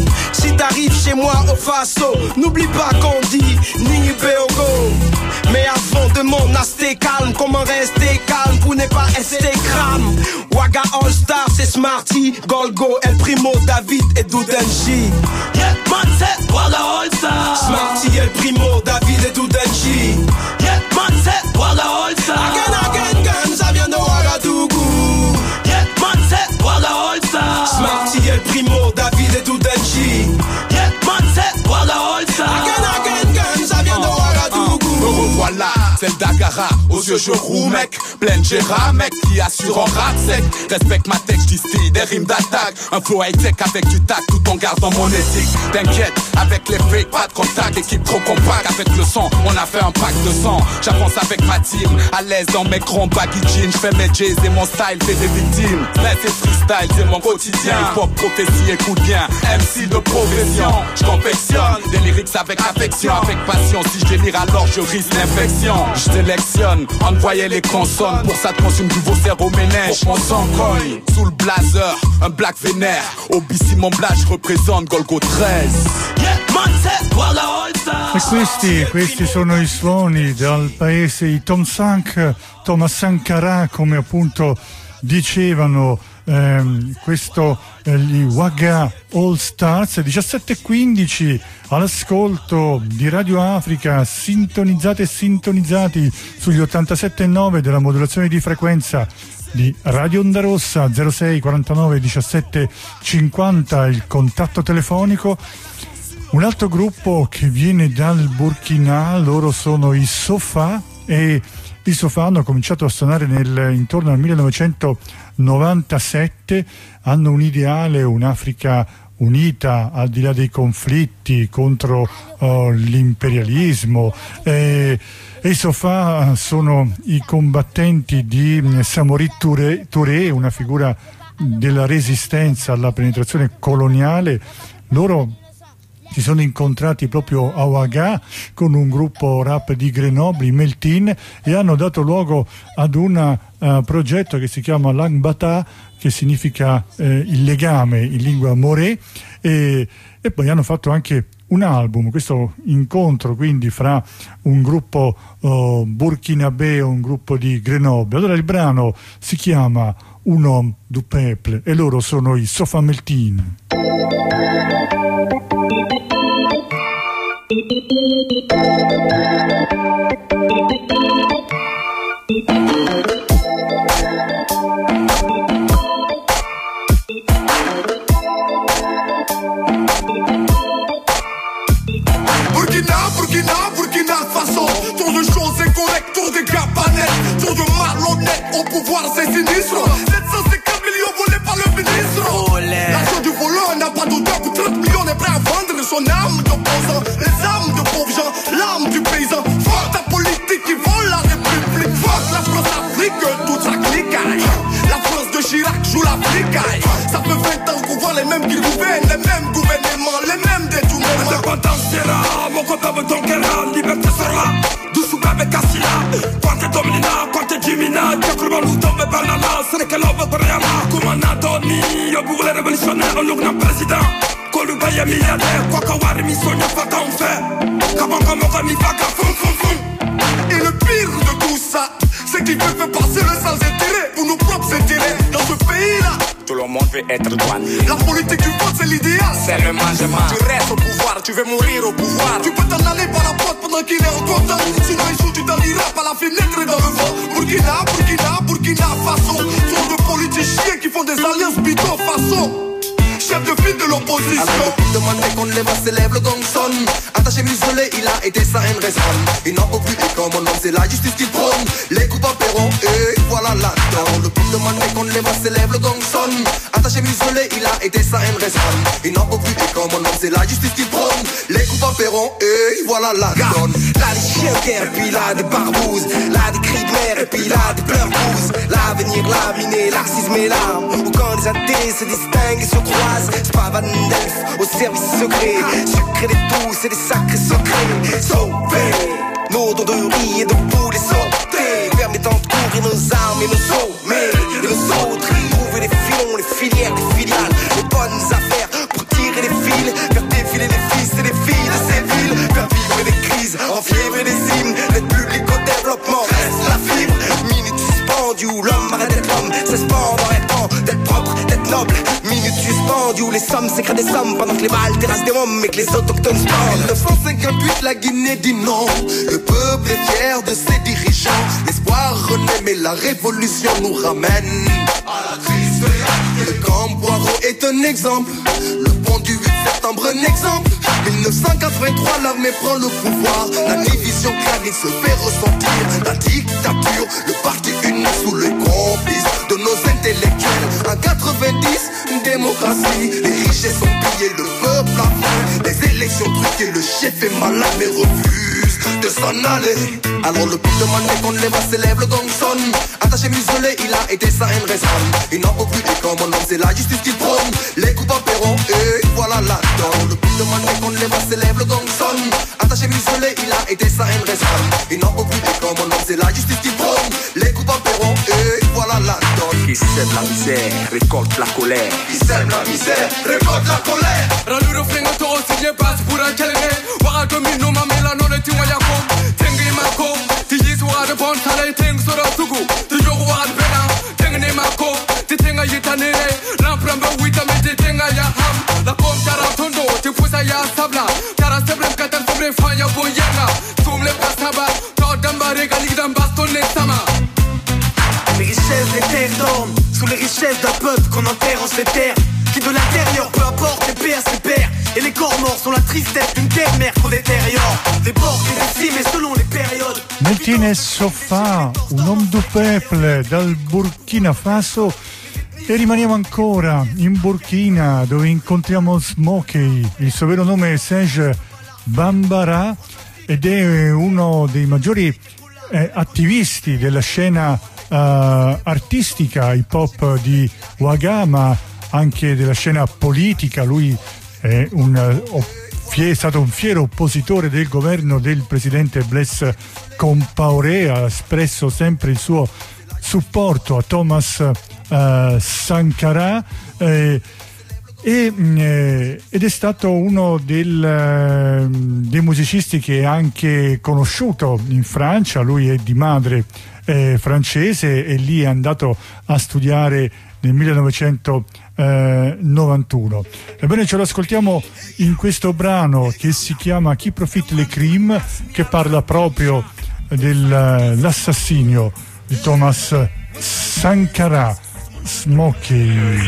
Si t'arrives chez moi au Faso, n'oublie pas qu'on dit ni b o go. Mais avant de m'en rester calme, comment rester calme pour ne pas rester crame. Wagga All Star, c'est Smarty, Golgo, El Primo, David et Dudenchi. Yeah, man, c'est Wagga All Star. Smarty, El Primo, David et Dudenchi. Yeah, man, c'est Wagga All Star. Again, again, again, ça vient de Ouagadougou. Yeah, man, c'est Wagga All Star. Smarty, El Primo, David et Dudenchi. Yeah, man, c'est Wagga All Star. Again, again, again, ça vient de Ouagadougou. Me revoilà, celle d'Agara, aux yeux je roux mec, pleine Gérard mec, qui assure en rap sec. Respecte ma texte, style, des rimes d'attaque, un flow high-tech avec du tact, tout en gardant mon éthique. T'inquiète, avec les fakes, pas de contact, équipe trop compacte, avec le son, on a fait un pack de sang. J'avance avec ma team, à l'aise dans mes grands baggy jeans, j'fais mes jazz et mon style fait des victimes. Là c'est freestyle, c'est mon quotidien, pop prophétie, écoute bien, M C de profession, j'confectionne des lyrics avec affection, avec passion, si je délire alors je risque l'infection. Je sélectionne, envoyez les consonnes, pour ça te consume du vaussaire au ménage. On s'en cogne, sous le blazer, un black vénère. Au B C mon blague, je représente Golgo treize. Yeah, man, c'est Wagga All Star. E questi, questi sono i suoni dal paese di Tom Sank, Thomas Sankara, come appunto dicevano. Ehm, questo eh, gli Wagga All Stars. Diciassette e quindici all'ascolto di Radio Africa, sintonizzate e sintonizzati sugli ottantasette e nove della modulazione di frequenza di Radio Onda Rossa. Zero sei quarantanove diciassette cinquanta il contatto telefonico. Un altro gruppo che viene dal Burkina, loro sono i Sofa, e i Sofa hanno cominciato a suonare nel, intorno al millenovecentonovantasette, hanno un ideale, un'Africa unita al di là dei conflitti contro uh, l'imperialismo, e, e i Sofa sono i combattenti di Samori Touré, Touré, una figura della resistenza alla penetrazione coloniale. Loro si sono incontrati proprio a Ouaga con un gruppo rap di Grenoble, i Meltin, e hanno dato luogo ad un uh, progetto che si chiama Langbata, che significa eh, il legame in lingua moré, e, e poi hanno fatto anche un album, questo incontro quindi fra un gruppo uh, burkinabè e un gruppo di Grenoble. Allora il brano si chiama Un homme du peuple e loro sono i Sofameltin. Burkina, Burkina, Burkina Faso. Tour de choses incorrectes, tour de cabanettes, tour de malhonnêtes, au pouvoir c'est sinistre. sept cent cinquante millions volés par le ministre. L'argent du voleur n'a pas d'odeur, que trente millions est prêt à vendre son âme d'opposant. Les âmes de pauvres gens, l'âme du paysan. Fuck ta politique qui vole la République. Fuck la France Afrique, toute sa cliquaille. La France de Chirac joue la flicaille. Ça fait vingt ans qu'on voit les mêmes qui gouvernent, les mêmes gouvernements, les mêmes détournements. Indépendance sera, mon copain veut ton guerre, liberté sera. Douce bébé Cassila, quante dominina, quante Jimina, Diacroban nous tombe banana, ce n'est que l'homme coréana. Comme un Antony, au bourg les révolutionnaires, un ougnan président. Koluba est milliardaire, quoi qu'awari mi sogna fata on fait. Kabanga moka mi faka fum fum fum. Et le pire de tout ça, c'est qu'il veut faire passer le sans intérêt pour nos propres intérêts dans ce pays-là. Tout le monde veut être douanier. La politique du vote c'est l'idéal. C'est le mangement. Tu restes au pouvoir, tu veux mourir au pouvoir. Tu peux t'en aller par la porte pendant qu'il est en content. Sinon un jour tu t'en iras par la fenêtre dans le vent. Burkina, Burkina, Burkina Faso. Sont de politiciens qui font des alliances bidon façon. Chef de file de l'opposition. Alors le demandait qu'on lève, s'élève, le gong sonne. Attaché, muselé, il a été ça une raison. Il n'en peut plus et comme on homme, c'est la justice qui prône. Les coupables paieront et voilà la donne. Le peuple demandait qu'on lève, s'élève, le gong sonne. Attaché, muselé, il a été ça une raison. Il n'en peut plus et comme on homme, c'est la justice qui prône. Les coupables paieront et voilà la donne. Là des chiens de guerre, puis là des barbouzes. Là des cris de mer et puis là des pleurs pousses. L'avenir laminé, laxisme et larmes. Ou quand les intérêts se distinguent et se croisent. C'est pas Van Delf au service secret. Sucré des tous et des sacrés secrets. Sauver nos dons de riz et de poules sautés, permettant de couvrir nos armes et nos sommets. Et nos autres, trouver les filons, les filières, les filiales, les bonnes affaires pour tirer les fils, faire défiler les fils et les filles de ces villes, faire vivre des crises, enfiévrer des hymnes, l'aide publique au développement reste la fibre. Minute suspendue où l'homme arrête d'être l'homme, c'est sport en arrêtant d'être propre, d'être noble. Minute suspendue où les sommes sécrètent des sommes pendant que les balles terrassent des hommes et que les autochtones spandent. mille neuf cent cinquante-huit, la Guinée dit non. Le peuple est fier de ses dirigeants. L'espoir renaît mais la révolution nous ramène à la triste réalité. Le camp Poirot est un exemple. Le pont du huit septembre un exemple. mille neuf cent quatre-vingt-trois, l'armée prend le pouvoir. La division clanique se fait ressentir. La dictature, le parti uni sous le complice de nos intellectuels. En quatre-vingt-dix, une démocratie. Les richesses sont pillées, le peuple a faim. Les élections truquées, le chef est malade mais refuse de s'en aller. Alors le peuple demandait qu'on lève, s'élève, le gong sonne. Attaché, muselé, il a été ça une raison. Il n'en peut plus et comme on homme, c'est la justice qui prône. Les coupables paieront et voilà la donne. Le peuple demandait qu'on lève, s'élève, le gong sonne. Attaché, muselé, il a été ça une raison. Il n'en peut plus et comme on homme, c'est la justice qui prône. Les coupables paieront et voilà la donne. Qui sème la misère, récolte la colère. Qui sème la misère, récolte la colère. Raluro frenga toro signé passe pour un calme. Wara domino mamela non est un yako. Tengi mako, ti yiswa de bon tale teng sora tugu. Tu jogo wa bena, tengi mako, ti tenga yitanere. Lampramba wita me ti tenga ya ham. La kom tara tondo, ti fusa ya sabla. Tara sebre katan sebre fanya boyanga. Tumle pasaba, to damba rega ligdam baston sama. Les richesses des terres dorment sous les richesses d'un peuple qu'on enterre en ces terres. Qui de l'intérieur, peu importe, les pères se perd. Et les corps morts sont la tristesse d'une terre mère qu'on détériore. Les bords qui déciment et selon les périodes. Meltin Sofa, un homme du peuple dal Burkina Faso. E rimaniamo ancora in Burkina, dove incontriamo Smokey. Il suo vero nome è Serge Bambara ed è uno dei maggiori eh, attivisti della scena eh, artistica hip hop di Ouaga, ma anche della scena politica. Lui è, un, è stato un fiero oppositore del governo del presidente Blaise Compaoré, ha espresso sempre il suo supporto a Thomas uh, Sankara. Eh, E, eh, ed è stato uno del, eh, dei musicisti che è anche conosciuto in Francia. Lui è di madre eh, francese e lì è andato a studiare nel millenovecentonovantuno. Ebbene, ce lo ascoltiamo in questo brano che si chiama Qui profite le crime, che parla proprio dell'assassinio di Thomas Sankara. Smokey.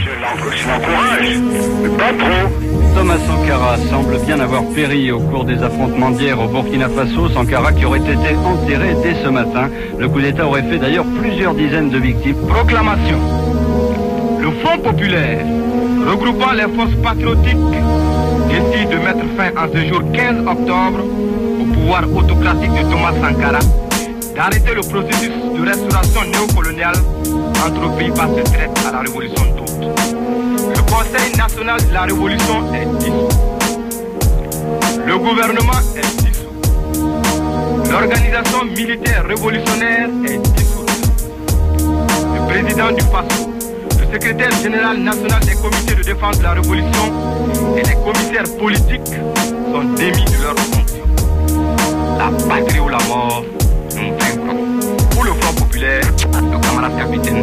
Thomas Sankara semble bien avoir péri au cours des affrontements d'hier au Burkina Faso. Sankara qui aurait été enterré dès ce matin. Le coup d'État aurait fait d'ailleurs plusieurs dizaines de victimes. Proclamation. Le Front populaire, regroupant les forces patriotiques, décide de mettre fin en ce jour quinze octobre au pouvoir autocratique de Thomas Sankara, d'arrêter le processus de restauration néocoloniale entrepris par ce traite à la révolution d'août. Le Conseil national de la révolution est dissous. Le gouvernement est dissous. L'organisation militaire révolutionnaire est dissoute. Le président du F A S O, le secrétaire général national des comités de défense de la révolution et les commissaires politiques sont démis de leurs fonctions. La patrie ou la mort, nous vaincrons. Pour le Front populaire, le camarade capitaine.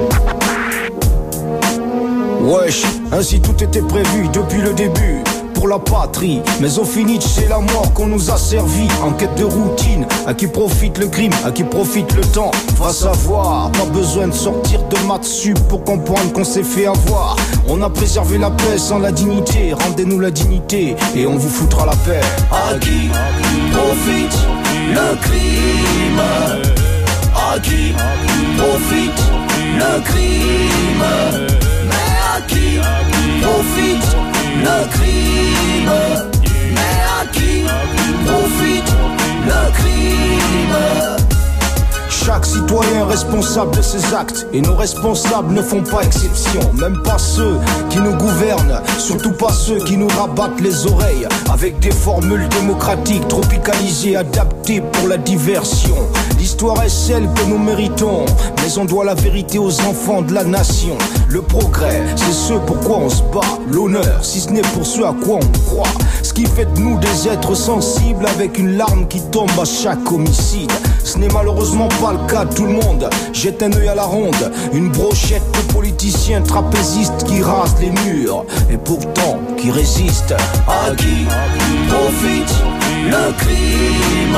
Wesh, ainsi tout était prévu depuis le début pour la patrie, mais au finish c'est la mort qu'on nous a servi. En quête de routine, à qui profite le crime, à qui profite le temps, va savoir. Pas besoin de sortir de maths sup pour comprendre qu'on s'est fait avoir. On a préservé la paix sans la dignité, rendez-nous la dignité et on vous foutra la paix. À qui profite le crime? À qui profite le crime? Mais à qui profite le crime? Mais à qui profite le crime? Chaque citoyen responsable de ses actes, et nos responsables ne font pas exception. Même pas ceux qui nous gouvernent, surtout pas ceux qui nous rabattent les oreilles avec des formules démocratiques tropicalisées, adaptées pour la diversion. L'histoire est celle que nous méritons, mais on doit la vérité aux enfants de la nation. Le progrès, c'est ce pourquoi on se bat. L'honneur, si ce n'est pour ce à quoi on croit. Ce qui fait de nous des êtres sensibles, avec une larme qui tombe à chaque homicide. Ce n'est malheureusement pas le cas de tout le monde. Jette un œil à la ronde, une brochette de politiciens trapézistes qui rasent les murs, et pourtant qui résistent. À qui profite le crime?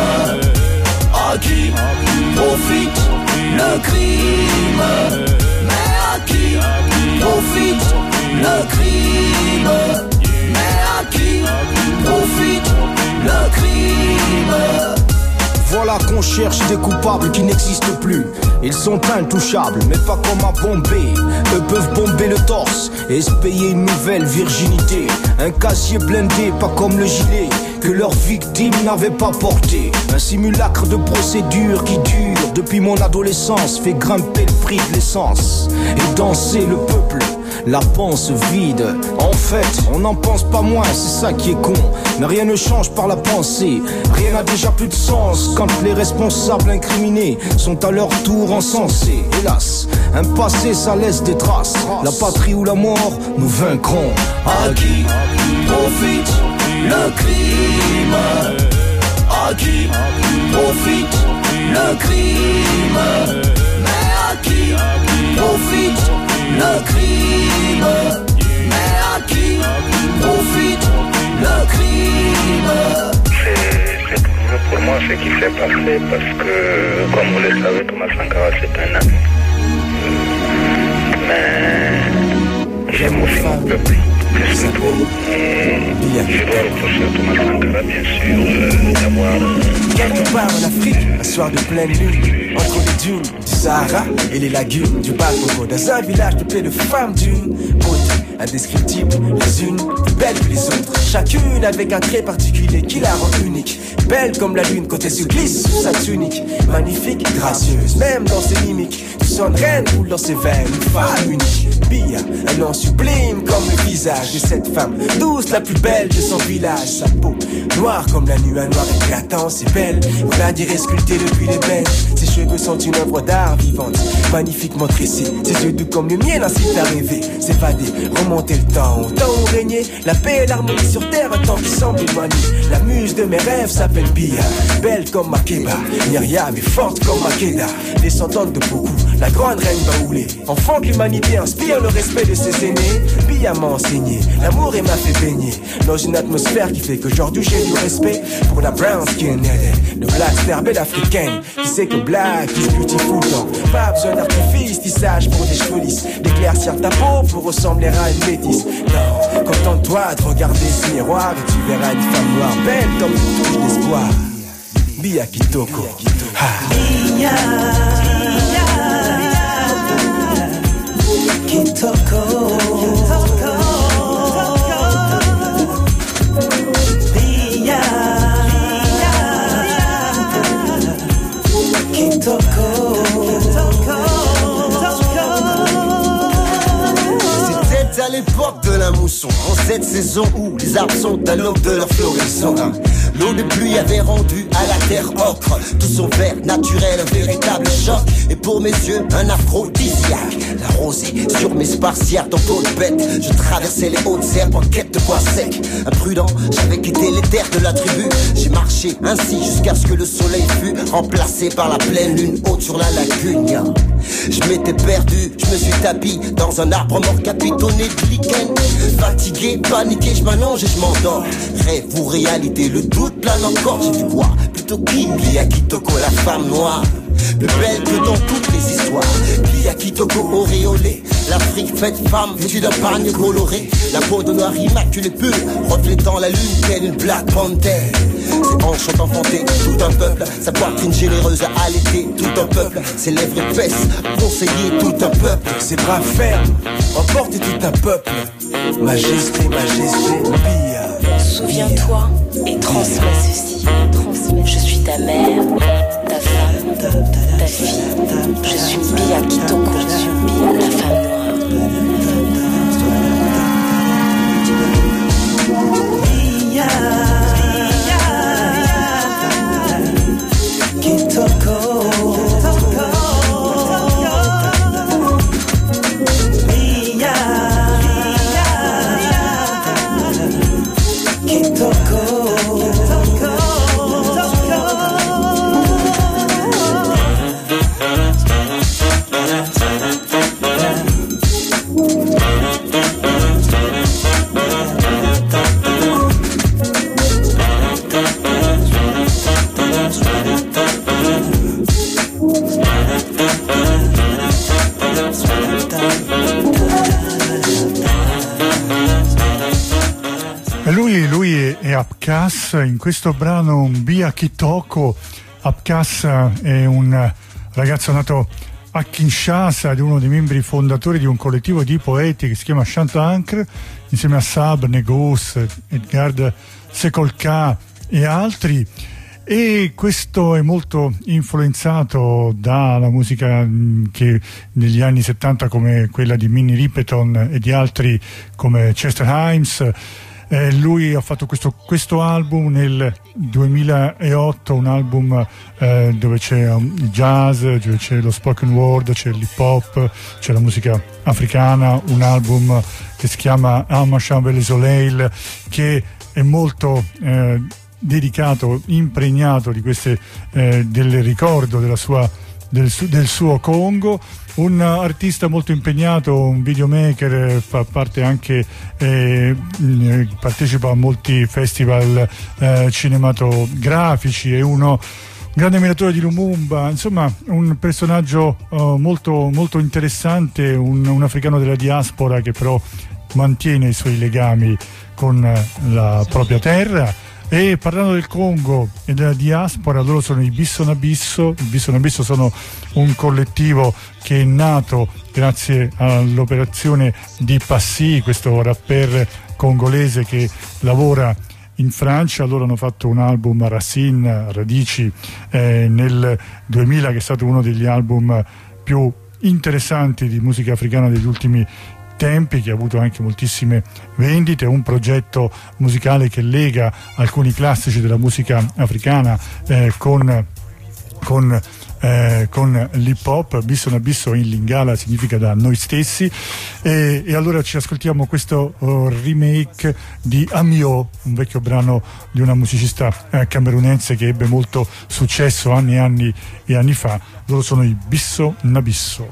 À qui profite le crime? Mais à qui profite le crime? Mais à qui profite le crime? Voilà qu'on cherche des coupables qui n'existent plus. Ils sont intouchables, mais pas comme à Bombay. Eux peuvent bomber le torse et se payer une nouvelle virginité. Un casier blindé, pas comme le gilet que leurs victimes n'avaient pas porté. Un simulacre de procédure qui dure depuis mon adolescence, fait grimper le prix de l'essence et danser le peuple. La panse vide. En fait, on n'en pense pas moins, c'est ça qui est con. Mais rien ne change par la pensée. Rien n'a déjà plus de sens quand les responsables incriminés sont à leur tour encensés. Hélas, un passé ça laisse des traces. La patrie ou la mort, nous vaincrons. À qui profite le crime? À qui profite le crime? Mais à qui profite le crime? Mais à qui profite le crime? C'est douloureux pour moi ce qui s'est passé parce que, comme vous le savez, Thomas Sankara c'est un ami. Mais j'aime aussi mon peuple. Plus que tout. Et je dois reprocher à Thomas Sankara, bien sûr, euh, d'avoir... Quelque part en Afrique, un soir de pleine lune, entre les dunes du Sahara et les lagunes du Bas-Congo, dans un village peuplé de femmes d'une beauté indescriptible, les unes plus belles que les autres, chacune avec un trait particulier qui la rend unique. Belle comme la lune quand elle se glisse sous sa tunique, magnifique, gracieuse, même dans ses mimiques. Du sang de reine roule dans ses veines, une femme unique. Bia, un nom sublime comme le visage visage de cette femme douce, la plus belle de son village. Sa peau noire comme la nuit, un noir éclatant, c'est belle. On la dirait sculptée depuis les belles. Ses cheveux sont une œuvre d'art vivante, magnifiquement tressée. Ses yeux doux comme le mien incitent à rêver, s'évader, remonter le temps. Au temps où régnait la paix et l'harmonie sur terre, un temps qui semble éloigné. La muse de mes rêves s'appelle Bia, belle comme Makeba, Myriam mais forte comme Makeda. Descendante de beaucoup, la grande reine Baoulé. Enfant que l'humanité inspire le respect de ses aînés. Bia m'a enseigné l'amour et m'a fait baigner dans une atmosphère qui fait qu'aujourd'hui j'ai du respect pour la brown skin, le black star belle africaine qui sait que black is beautiful. Donc pas besoin d'artifice, tissage pour des cheveux lisses, d'éclaircir ta peau pour ressembler à une métisse. Non, contente-toi de regarder ce miroir et tu verras une femme noire belle comme une touche d'espoir. Bia Kitoko. Bia Kitoko. Bia Kitoko. C'était à l'époque de la mousson, en cette saison où les arbres sont à l'aube de leur floraison. L'eau de pluie avait rendu à la terre ocre tout son vert naturel, un véritable choc. Et pour mes yeux, un aphrodisiaque. La rosée sur mes spartiates en peau de bête. Je traversais les hautes herbes en quête de bois sec. Imprudent, j'avais quitté les terres de la tribu. J'ai marché ainsi jusqu'à ce que le soleil fût remplacé par la pleine lune haute sur la lagune. Je m'étais perdu, je me suis tapi dans un arbre mort capitonné de lichen. Fatigué, paniqué, je m'allonge et je m'endors. Rêve ou réalité, le doute plane encore. J'ai vu quoi? Plutôt qui? Bia Kitoko, la femme noire, plus belle que dans toutes les histoires. Bia Kitoko auréolée, l'Afrique faite femme, vêtue d'un pagne coloré. La peau de noir immaculée pure, reflétant la lune telle une Black Panther. Ses hanches ont enfanté tout un peuple, sa poitrine généreuse a allaité tout un peuple. Ses lèvres épaisses, conseiller tout un peuple. Ses bras fermes, emportent tout un peuple. Majesté, majesté, Bia. Souviens-toi et transmets ceci. Je suis ta mère, ta femme, ta fille. Je suis Bia Kitoko, je suis Bia, la femme noire. Bia Kitoko. Lui, lui è Abkhaz, in questo brano un Bia Kitoko. Abkhaz è un ragazzo nato a Kinshasa ed è uno dei membri fondatori di un collettivo di poeti che si chiama Chant Ancre, insieme a Sab, Negus, Edgard Sekolka e altri. E questo è molto influenzato dalla musica che negli anni settanta, come quella di Minnie Riperton e di altri come Chester Himes. Eh, lui ha fatto questo, questo album nel duemilaotto, un album eh, dove c'è um, il jazz, dove c'è lo spoken word, c'è l'hip hop, c'è la musica africana, un album che si chiama Alma Chambel Soleil, che è molto eh, dedicato, impregnato di queste eh, del ricordo della sua, del, su, del suo Congo. Un artista molto impegnato, un videomaker, fa parte anche, eh, partecipa a molti festival eh, cinematografici, è uno grande ammiratore di Lumumba, insomma un personaggio uh, molto, molto interessante, un, un africano della diaspora che però mantiene i suoi legami con la propria terra. E parlando del Congo e della diaspora, loro sono i Bisson Abisso. I Bisson Abisso sono un collettivo che è nato grazie all'operazione di Passy, questo rapper congolese che lavora in Francia. Loro hanno fatto un album, Racine, Radici, eh, nel duemila, che è stato uno degli album più interessanti di musica africana degli ultimi tempi, che ha avuto anche moltissime vendite, un progetto musicale che lega alcuni classici della musica africana eh, con, con Eh, con l'hip hop. Bisso un abisso in lingala significa da noi stessi, e, e allora ci ascoltiamo questo uh, remake di Amio, un vecchio brano di una musicista eh, camerunense che ebbe molto successo anni e anni e anni fa. Loro sono i Bisso Nabisso.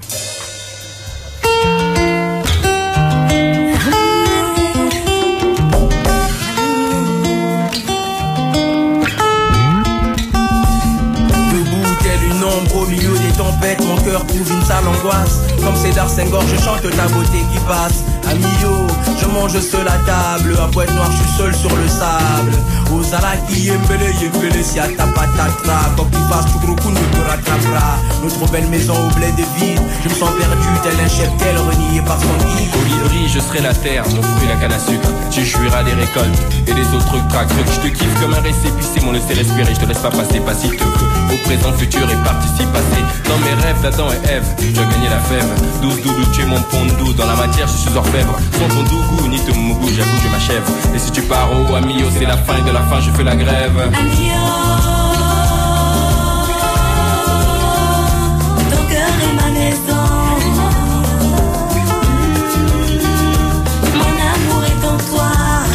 Au milieu des tempêtes, mon cœur trouve une sale angoisse. Comme Cédar Senghor, je chante ta beauté qui passe. Amio, je mange seul à table. À Pointe-Noire, je suis seul sur le sable. Aux Alaki, Mbele, Yembele, si à ta patate. Quand il passe, tout gros coup ne te rattrapera. Notre belle maison au bled de vide. Je me sens perdu, tel un cheptel renié par son guide. Colibri, je serai la terre, mon fruit, la canne à sucre. Tu jouiras des récoltes et des autres craques. Je te kiffe comme un récépissé, mon laisser respirer. Je te laisse pas passer, pas si te veux. Au présent, futur et participe passé. Dans mes rêves d'Adam et Ève, je dois gagner la fève. Douce doudou, tu es mon pont doux. Dans la matière, je suis orfèvre. Sans ton dougou, ni ton mougou, j'avoue, je m'achève. Et si tu pars au Amio, c'est la fin et de la fin, je fais la grève. Amio, ton cœur est ma maison. Mon amour est en toi.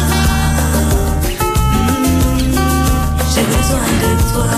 J'ai besoin de toi.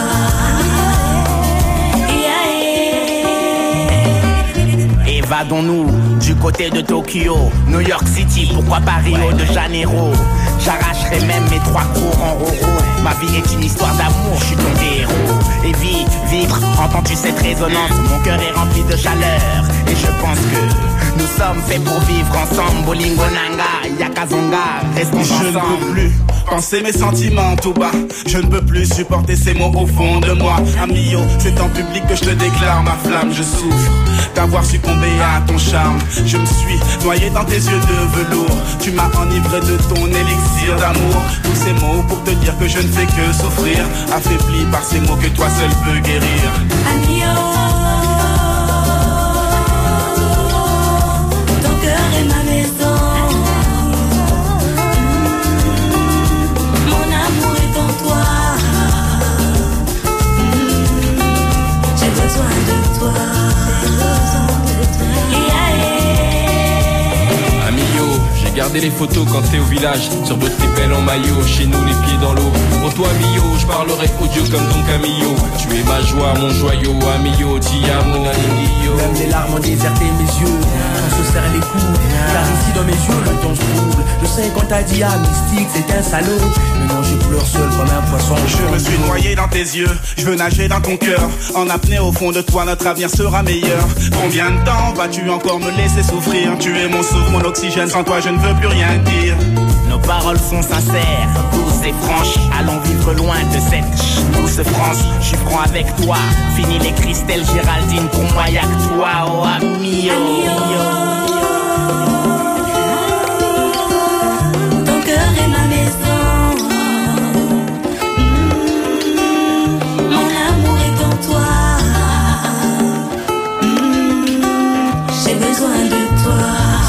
Évadons-nous du côté de Tokyo, New York City, pourquoi pas Rio de Janeiro. J'arracherai même mes trois cours en roro. Ma vie est une histoire d'amour, je suis ton héros. Et vite, vivre, entends-tu cette résonance? Mon cœur est rempli de chaleur. Et je pense que nous sommes faits pour vivre ensemble. Bolingo Nanga, Yakazonga, restons ensemble. Je ne peux plus penser mes sentiments tout bas. Je ne peux plus supporter ces mots au fond de moi. Amio, c'est en public que je te déclare ma flamme. Je souffre d'avoir succombé à ton charme. Je me suis noyé dans tes yeux de velours. Tu m'as enivré de ton élixir d'amour. Tous ces mots pour te dire que je ne fais que souffrir, affaibli par ces mots que toi seul peux guérir. Amio, ton cœur est ma maison. Mon amour est en toi. J'ai besoin de toi. J'ai gardé les photos quand t'es au village. Sur d'autres t'es belle en maillot, chez nous les pieds dans l'eau. Pour toi Amio, je parlerai audio comme Don Camillo. Tu es ma joie, mon joyau, Amio, ti amo, naningio. Même les larmes ont déserté mes yeux, on se serre les coudes. Car ici dans mes yeux le temps se trouble. Je sais quand t'as dit ah mystique c'est un salaud. Maintenant je pleure seul comme un poisson. Je me suis noyé dans tes yeux, je veux nager dans ton cœur. En apnée au fond de toi notre avenir sera meilleur. Combien de temps vas-tu encore me laisser souffrir? Tu es mon souffle, mon oxygène, sans toi je ne veux plus rien dire. Nos paroles sont sincères, douces et franches. Allons vivre loin de cette douce France. Je suis franc avec toi, fini les Christelle Géraldine. Pour moi y'a que toi, oh Amio. Ton cœur est ma maison. Mon amour est en toi. J'ai besoin de toi.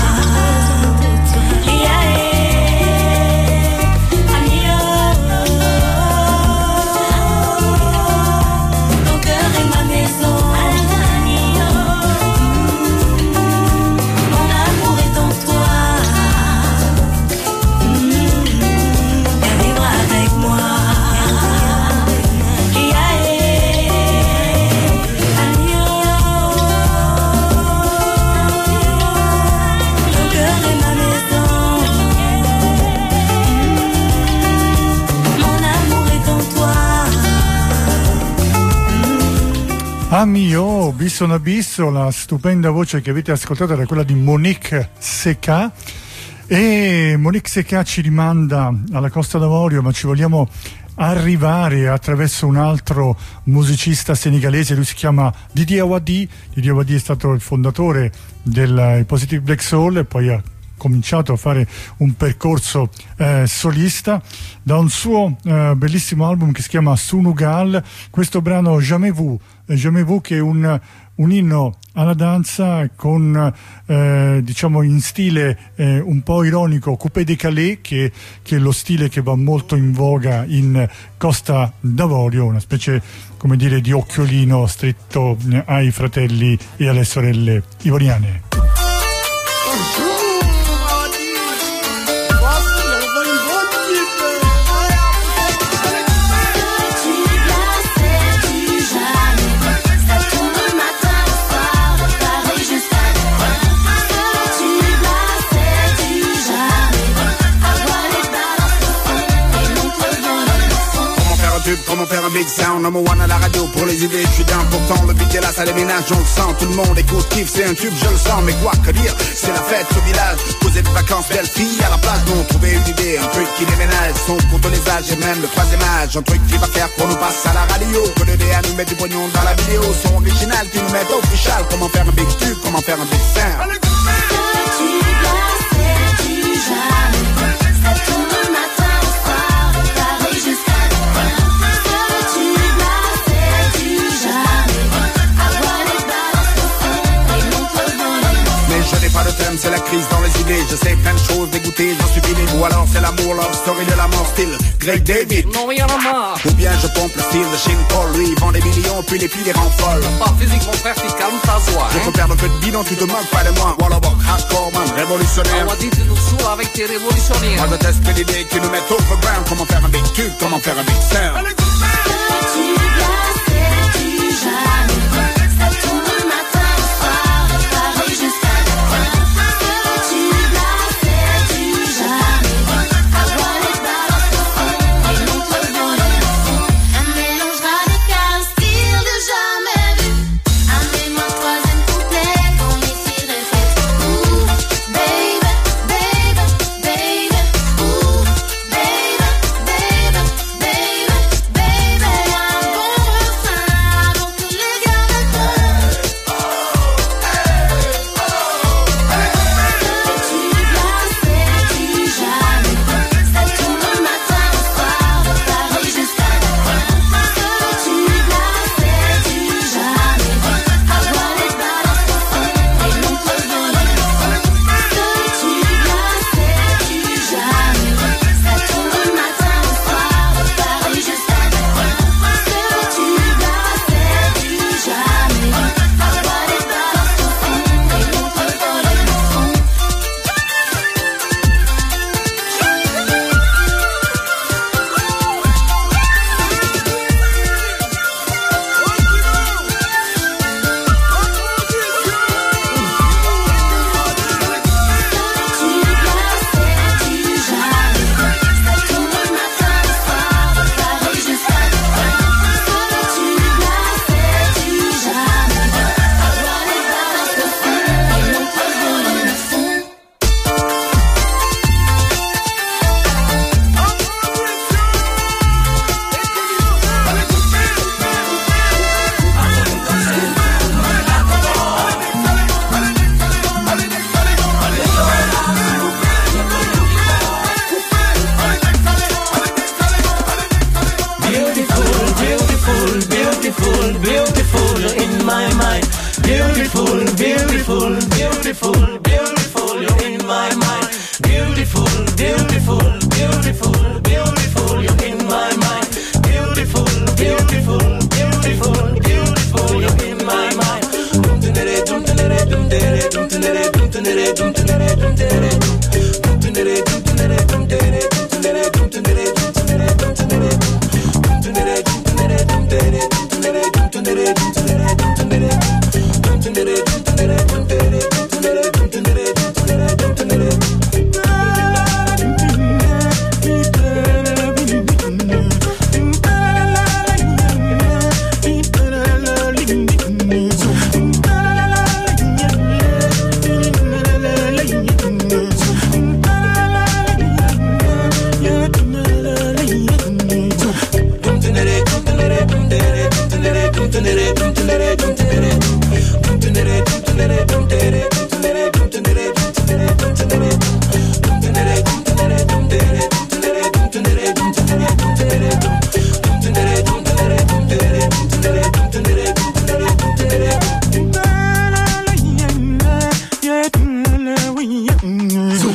Amio, Bisso Nabisso, la stupenda voce che avete ascoltato era quella di Monique Seka, e Monique Seka ci rimanda alla Costa d'Avorio, ma ci vogliamo arrivare attraverso un altro musicista senegalese. Lui si chiama Didi Awadi. Didi Awadi è stato il fondatore del Positive Black Soul e poi ha cominciato a fare un percorso eh, solista. Da un suo eh, bellissimo album che si chiama Sunugal, questo brano Jamais Vous, Jamais Vous, che è un, un inno alla danza con eh, diciamo in stile eh, un po' ironico, coupé décalé, che, che è lo stile che va molto in voga in Costa d'Avorio, una specie, come dire, di occhiolino stretto ai fratelli e alle sorelle ivoriane. Comment faire un big sound, number one à la radio pour les idées, je suis down. Pourtant le beat est là, ça déménage, on le sent. Tout le monde écoute, kiffe, c'est un tube, je le sens. Mais quoi que dire, c'est la fête au village. Poser des vacances, belle fille à la plage. Nous trouver une idée, un truc qui déménage. Son pour tous les âges et même le troisième âge. Un truc qui va faire qu'on nous passe à la radio. Que le D A nous met du pognon dans la vidéo. Son original qui nous met official. Comment faire un big tube, comment faire un big sound. Pas de thème, c'est la crise dans les idées. Je sais plein de choses dégoûtées, j'en suis vidé. Ou alors c'est l'amour, love story de la mort style Greg David. Non, rien à marre. Ou bien je pompe le style de Shane Paul. Lui, il vend des millions, puis les filles les rend folles. Pas physique, mon frère, tu calmes ta joie. Je peux perdre un peu de bidon, tu te moques pas de moi. Wallabok, hardcore man, révolutionnaire. On va dire que tu nous saoules avec tes révolutionnaires. Moi je teste l'idée qui nous met overground. Comment faire un big tube, comment faire un big sound.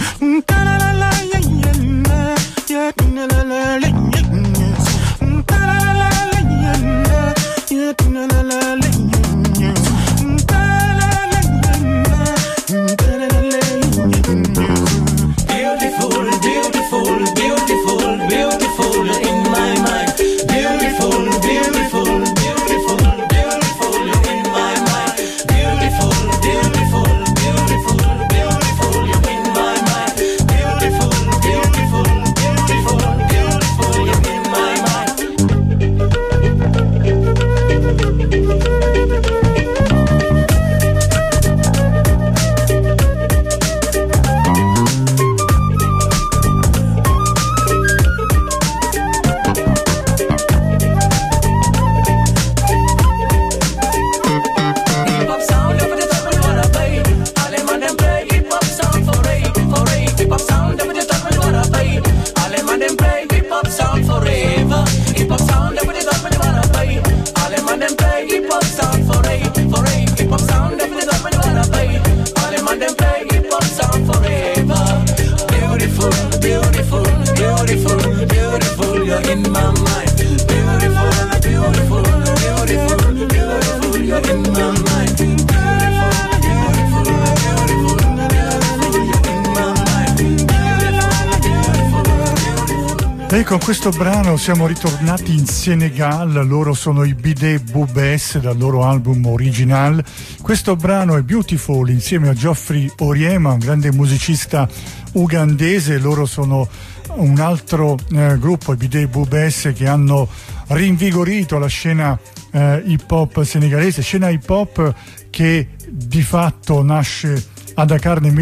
E con questo brano siamo ritornati in Senegal, loro sono i Bidé Boubès dal loro album Original. Questo brano è Beautiful insieme a Geoffrey Oryema, un grande musicista ugandese. Loro sono un altro eh, gruppo, i Bidé Boubès, che hanno rinvigorito la scena eh, hip hop senegalese, scena hip hop che di fatto nasce a Dakar nel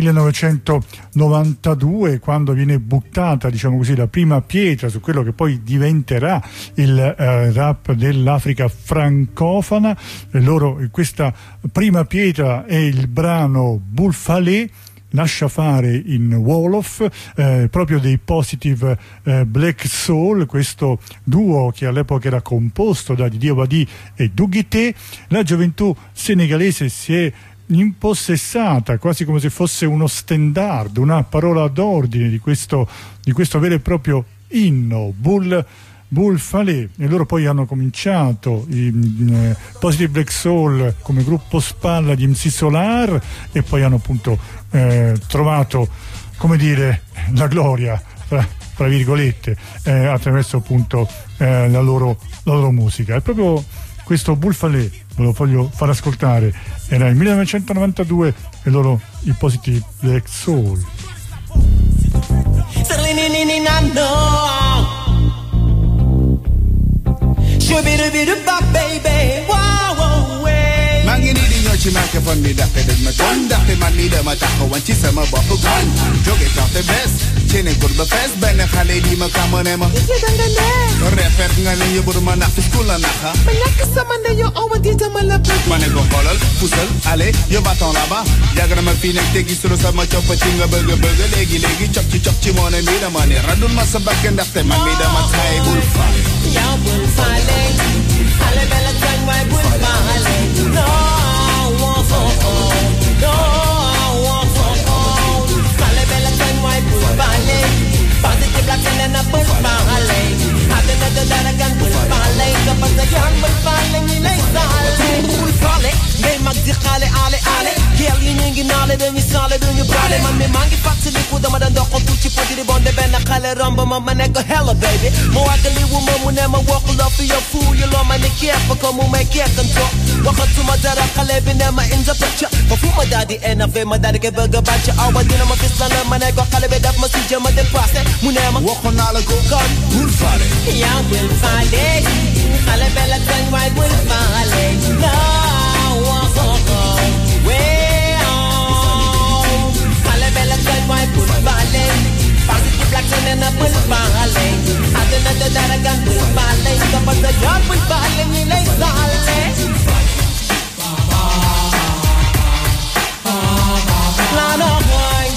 millenovecentonovantadue, quando viene buttata, diciamo così, la prima pietra su quello che poi diventerà il eh, rap dell'Africa francofona. E loro, questa prima pietra è il brano Boulfalé, lascia fare in Wolof, eh, proprio dei Positive eh, Black Soul, questo duo che all'epoca era composto da Didi Wadi e Dugité. La gioventù senegalese si è impossessata quasi come se fosse uno standard, una parola d'ordine di questo, di questo vero e proprio inno, Bull Boulfalé, e loro poi hanno cominciato in eh, Positive Black Soul come gruppo spalla di M C Solar e poi hanno appunto eh, trovato, come dire, la gloria tra, tra virgolette eh, attraverso appunto eh, la, loro, la loro musica. È proprio questo Boulfalé, ve lo voglio far ascoltare, era il millenovecentonovantadue e loro i Positive Black Soul. Ci manca fan mi daxte dañ ma ton daxte man ni dama taxawan ci sama bopp gon jóge taxte bes ci ne gur ba fees benn xale di ma kamane ma ci danga ne refet nga ne yëbur ma nax fi school la naxa ma ñàkk sama nde yo awa di dama la bëgg ma ne ko xoolal pusal allez yo bâton là-bas yàgg na ma fii nekk te gisulu sama copp ci nga bëgg bëgg léegi léegi cop ci cop ci moo ne mi dama ne radul ma sa bakk ndaxte man mi dama tay bul fale yow bul fale xale bela tañ waay bul fale no Positive black and then a bull ballet. Had another that I can bull ballet. The buzz the young bull ballet. Me like ballet. Bull ballet. Game mag di khale ale ale. Girl you nyingi nale then you solid on your body. Man me mangi fatsi liku da madan doko tuchi podi di bonde ben na khale ramba ma manego hella baby. Mo agali wu mo mu ne ma walk love for your fool. You love my nick here for come make care control. Wakatu madara khale bin ma in the picture. For fu my daddy and a fe my daddy ke burger batcha. Awa dina ma fisla na manego khale be daf ma si jama de passe. Munema waxoon naa la ko kan bul faale yaa bul faale xale bela tañ waay bul faale laa waxoo ko weew xale bela tañ waay bul faale positive black te nena bul faale àddina de dara gan bul faale nga ba sa yoon bul faale ñi lay saale laa noo mooy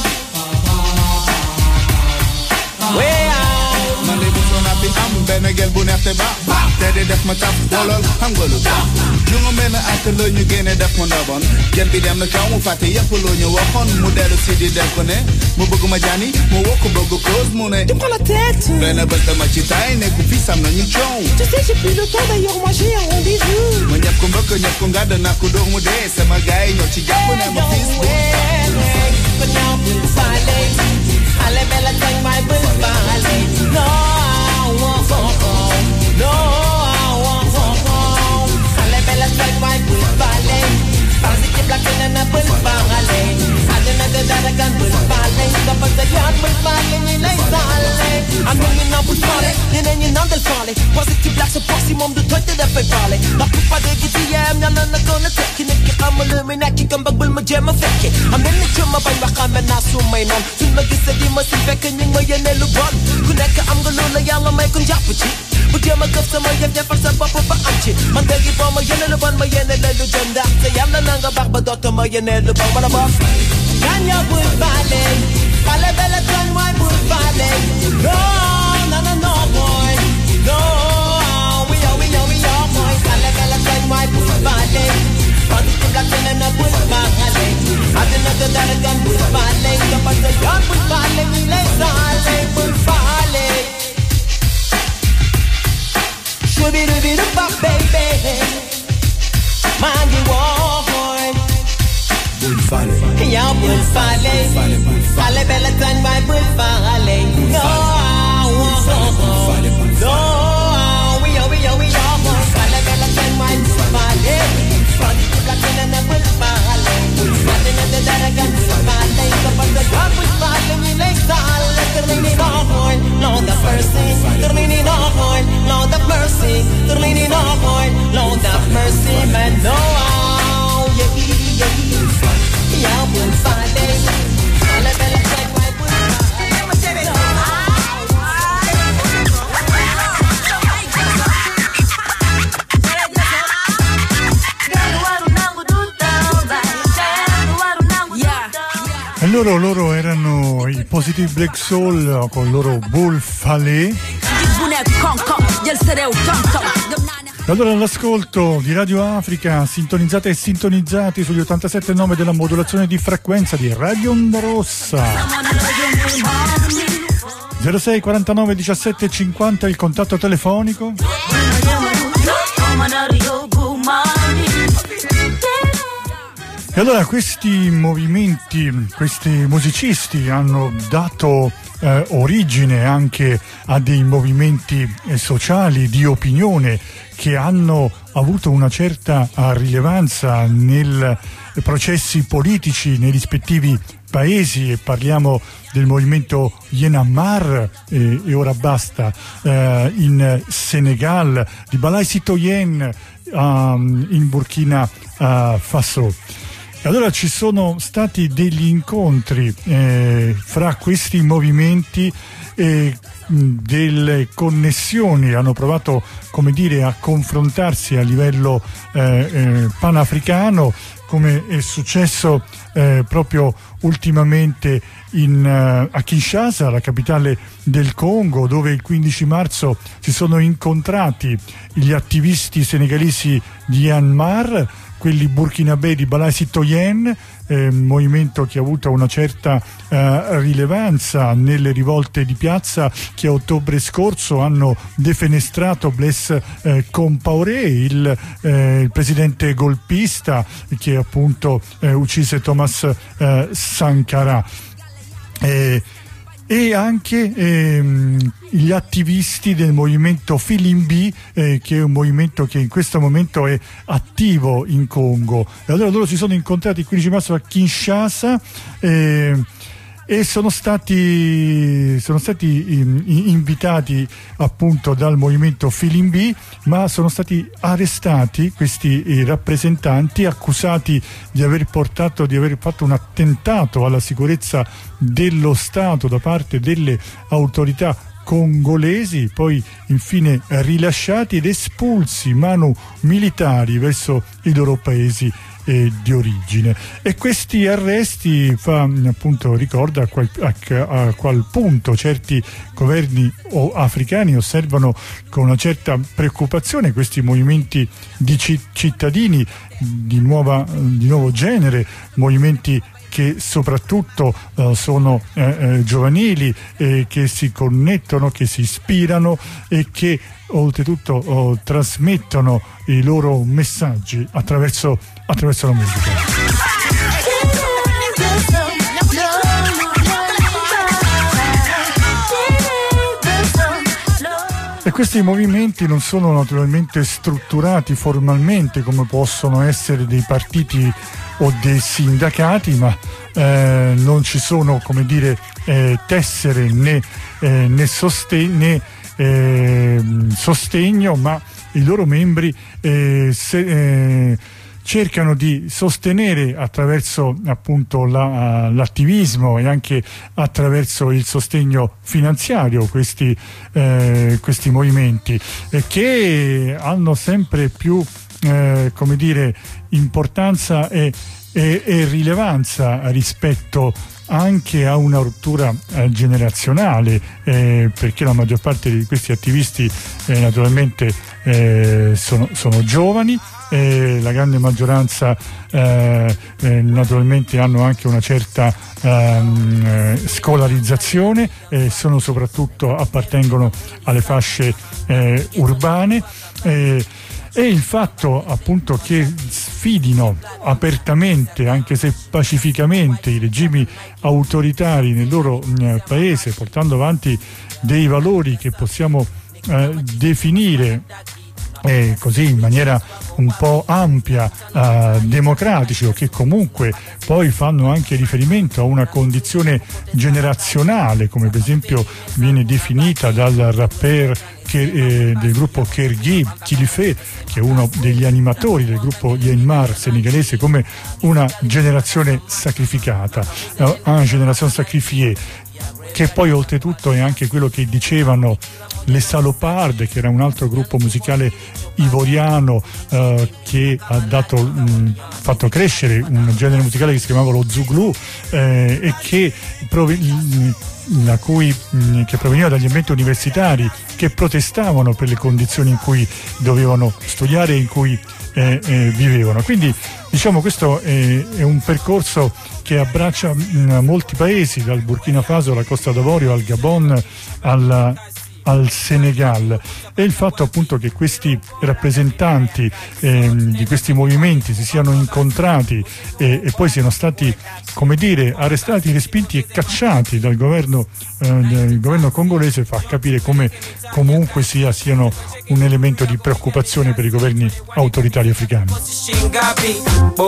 Well, man, they was on up in am, ben a girl bu neex te baax baax te de def ma taf xoolal xam nga lu tax ñu nga mel ne ak loo ñu génne def ma ndobon jën bi dem na kaw mu fàtte yëpp loo ñu waxoon mu dellu si di def ko ne mu bëgg ma jaani mu wokk bëgg cause mu ne tu prends la tête benn bés dama ci taay nekku fii sam na ñu coow tu sais j'ai plus le temps d'ailleurs moi j'ai un rendez-vous ma ñëpp ko mbëkk ñëpp ko ngàdd naa ko dóor mu dee sama gaay ñoo ci jàpp ne ma fils bu alle bella tang mai bul vale no oh, oh, oh. no oh, oh, oh. alle bella tang mai bul vale parti che placca na bul vale alle na da da kan bul vale da pa da yan bul vale ni lei sale ando ni na bul vale ni ne ni non del vale quasi ti black so prossimo de tutte da pe vale la pupa de che ti am na na gonna take ni che am le me na che kan bag bul ma jema fekke am ne che ma bay ba xam na su may non ma gis di ma si fekk ñu ma yene lu bon ku nekk am nga loolu yàlla may ko njàpp ci bu jéem a këf sama yëf defal sa bopp ba am ci man dëggi boo ma yene lu bon ma yene la lu jëm ndax te yàlla na nga baax ba doota ma yene lu bon wala bof ganya bul baale baale bele ton waay bul baale no no no no boy no we are we are we are boy baale bele ton waay bul baale bandi ci black ne na bul baale adina da dara gan bul baale ka pa sa yan bul baale ni le sale bul baale shubi dubi du ba baby man you boy bul baale ya bul baale baale bella tan mai bul baale no no we are we are we are boy baale bella tan mai bul baale bandi ci black ne na bul baale adina da dara gan bul baale ka pa sa yan bul baale ni le sale termini no boy no the mercy termini no boy no the mercy termini no boy no the mercy man no yeah yeah yeah bul baale baale bella tan mai bul E loro, loro erano i Positive Black Soul con il loro Bull Falé. E allora l'ascolto di Radio Africa, sintonizzate e sintonizzati sugli ottantasette virgola nove della modulazione di frequenza di Radio Onda Rossa. zero sei quarantanove diciassette cinquanta il contatto telefonico. E allora questi movimenti, questi musicisti hanno dato eh, origine anche a dei movimenti eh, sociali di opinione che hanno avuto una certa rilevanza nei processi politici nei rispettivi paesi, e parliamo del movimento Y'en a marre eh, e ora basta eh, in Senegal, di Balaye Citoyen um, in Burkina uh, Faso. E allora ci sono stati degli incontri eh, fra questi movimenti e delle connessioni, hanno provato, come dire, a confrontarsi a livello eh, eh, panafricano, come è successo eh, proprio ultimamente in, uh, a Kinshasa, la capitale del Congo, dove il quindici marzo si sono incontrati gli attivisti senegalesi di Y'en a marre, quelli burkinabè di Balaye Citoyen, eh, movimento che ha avuto una certa eh, rilevanza nelle rivolte di piazza che a ottobre scorso hanno defenestrato Blaise eh, Compaoré, il, eh, il presidente golpista che appunto eh, uccise Thomas eh, Sankara. Eh, e anche ehm, gli attivisti del movimento Filimbi, eh, che è un movimento che in questo momento è attivo in Congo. E allora loro si sono incontrati il quindici marzo a Kinshasa eh, e sono stati sono stati invitati appunto dal movimento Filimbi, ma sono stati arrestati questi eh, rappresentanti, accusati di aver portato di aver fatto un attentato alla sicurezza dello Stato da parte delle autorità congolesi, poi infine rilasciati ed espulsi manu militari verso i loro paesi eh, di origine. E questi arresti fa appunto ricorda a qual, a, a qual punto certi governi o africani osservano con una certa preoccupazione questi movimenti di ci, cittadini di, nuova, di nuovo genere, movimenti che soprattutto uh, sono eh, eh, giovanili, eh, che si connettono, che si ispirano e che oltretutto oh, trasmettono i loro messaggi attraverso, attraverso la musica. E questi movimenti non sono naturalmente strutturati formalmente come possono essere dei partiti o dei sindacati, ma eh, non ci sono, come dire, eh, tessere né, eh, né, sostegno, né eh, sostegno, ma i loro membri eh, se, eh, cercano di sostenere attraverso appunto la, l'attivismo e anche attraverso il sostegno finanziario questi, eh, questi movimenti eh, che hanno sempre più eh, come dire importanza e, e, e rilevanza rispetto anche a una rottura eh, generazionale, eh, perché la maggior parte di questi attivisti eh, naturalmente eh, sono, sono giovani, eh, la grande maggioranza eh, eh, naturalmente hanno anche una certa ehm, eh, scolarizzazione, eh, sono soprattutto appartengono alle fasce eh, urbane. Eh, E il fatto appunto che sfidino apertamente, anche se pacificamente, i regimi autoritari nel loro eh, paese, portando avanti dei valori che possiamo eh, definire eh, così in maniera un po' ampia, eh, democratici, o che comunque poi fanno anche riferimento a una condizione generazionale, come per esempio viene definita dal rapper che, eh, del gruppo Kergui, Khalife, che è uno degli animatori del gruppo Myanmar senegalese, come una generazione sacrificata, eh, una generazione sacrifiée, che poi oltretutto è anche quello che dicevano le Saloparde, che era un altro gruppo musicale ivoriano eh, che ha dato, mh, fatto crescere un genere musicale che si chiamava lo Zouglou eh, e che, prov- la cui, mh, che proveniva dagli ambienti universitari, che protestavano per le condizioni in cui dovevano studiare e in cui eh, eh, vivevano. Quindi diciamo questo è, è un percorso che abbraccia mh, molti paesi, dal Burkina Faso alla Costa d'Avorio al Gabon al, al Senegal, e il fatto appunto che questi rappresentanti eh, di questi movimenti si siano incontrati e, e poi siano stati, come dire, arrestati, respinti e cacciati dal governo, eh, del governo congolese, fa capire come comunque sia siano un elemento di preoccupazione per i governi autoritari africani. Shingapi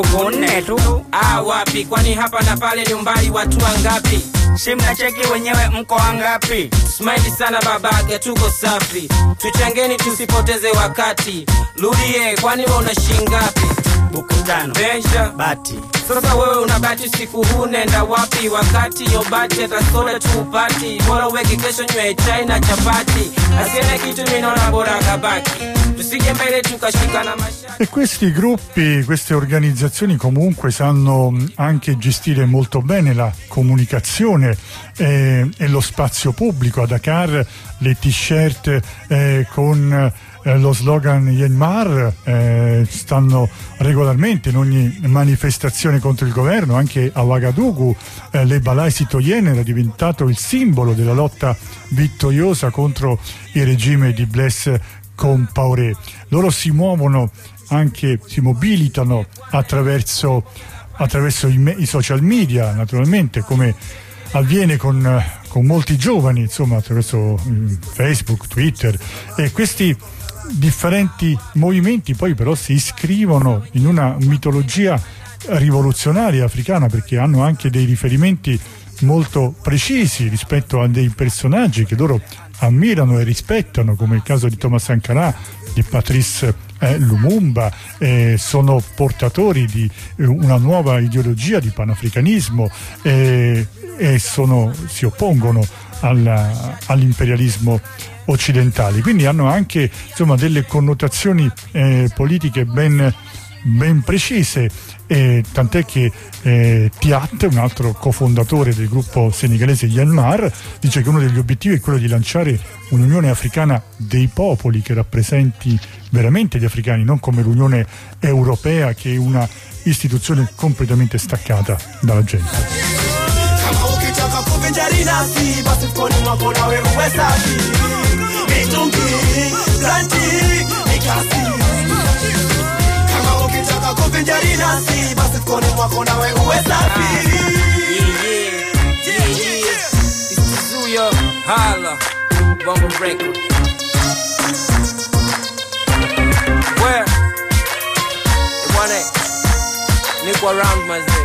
bogonetu awapi, kwani hapa na pale ni umbali watu wangapi? Simnacheki wenyewe mko wangapi? Smile sana babake, tuko safi, tuchangeni tusipoteze wakati. Rudie, kwani wewe una shingapi? Buku tano Besha bati. Sasa wewe una bati, siku huu nenda wapi? Wakati yo bati atasoda tupati, bora weke kesho nywe chai na chapati. Asiene kitu minona bora kabaki, tusije mbele tukashikana mashati. E questi gruppi, queste organizzazioni comunque sanno anche gestire molto bene la comunicazione eh, e lo spazio pubblico. A Dakar le t-shirt eh, con eh, lo slogan Myanmar eh, stanno regolarmente in ogni manifestazione contro il governo. Anche a Ouagadougou eh, le Balai Citoyenne era diventato il simbolo della lotta vittoriosa contro il regime di Blaise Compaoré. Loro si muovono anche, si mobilitano attraverso, attraverso i, me, i social media, naturalmente, come avviene con, con molti giovani, insomma, attraverso Facebook, Twitter, e questi differenti movimenti poi però si iscrivono in una mitologia rivoluzionaria africana, perché hanno anche dei riferimenti molto precisi rispetto a dei personaggi che loro ammirano e rispettano, come il caso di Thomas Sankara, di Patrice eh, Lumumba. Eh, sono portatori di eh, una nuova ideologia di panafricanismo eh, e sono, si oppongono alla, all'imperialismo occidentale, quindi hanno anche insomma delle connotazioni eh, politiche ben ben precise, e tant'è che eh, Tiat, un altro cofondatore del gruppo senegalese Yanmar, dice che uno degli obiettivi è quello di lanciare un'Unione Africana dei popoli che rappresenti veramente gli africani, non come l'Unione Europea che è una istituzione completamente staccata dalla gente. Holla, Bumble Record. Where? The one A. Nick around my day.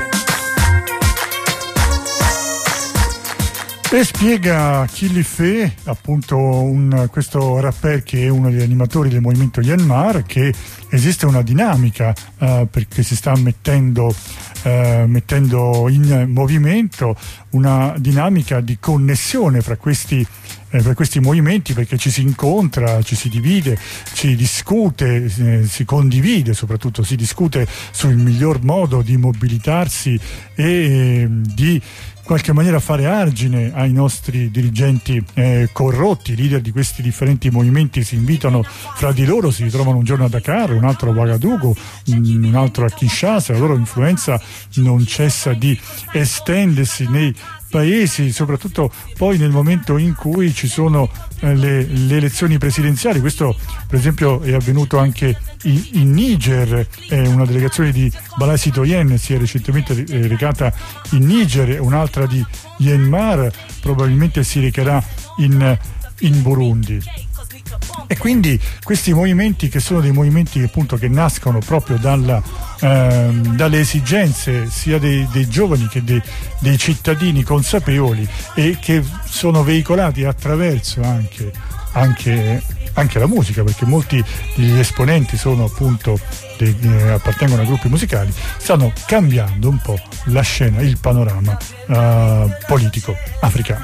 E spiega Khalife, appunto un, questo rapper che è uno degli animatori del movimento Yanmar, che esiste una dinamica uh, perché si sta mettendo, uh, mettendo in movimento una dinamica di connessione fra questi eh, fra questi movimenti, perché ci si incontra, ci si divide, ci discute, eh, si condivide, soprattutto si discute sul miglior modo di mobilitarsi e eh, di in qualche maniera fare argine ai nostri dirigenti eh, corrotti. I leader di questi differenti movimenti si invitano fra di loro, si ritrovano un giorno a Dakar, un altro a Ouagadougou, un altro a Kinshasa. La loro influenza non cessa di estendersi nei paesi, soprattutto poi nel momento in cui ci sono eh, le, le elezioni presidenziali. Questo per esempio è avvenuto anche in, in Niger. Eh, una delegazione di Balai Sitoyen si è recentemente eh, recata in Niger, un'altra di Yanmar probabilmente si recherà in, in Burundi. E quindi questi movimenti, che sono dei movimenti appunto che nascono proprio dalla, ehm, dalle esigenze sia dei, dei giovani che dei, dei cittadini consapevoli, e che sono veicolati attraverso anche, anche, anche la musica, perché molti degli esponenti sono appunto dei, eh, appartengono a gruppi musicali, stanno cambiando un po' la scena, il panorama eh, politico africano.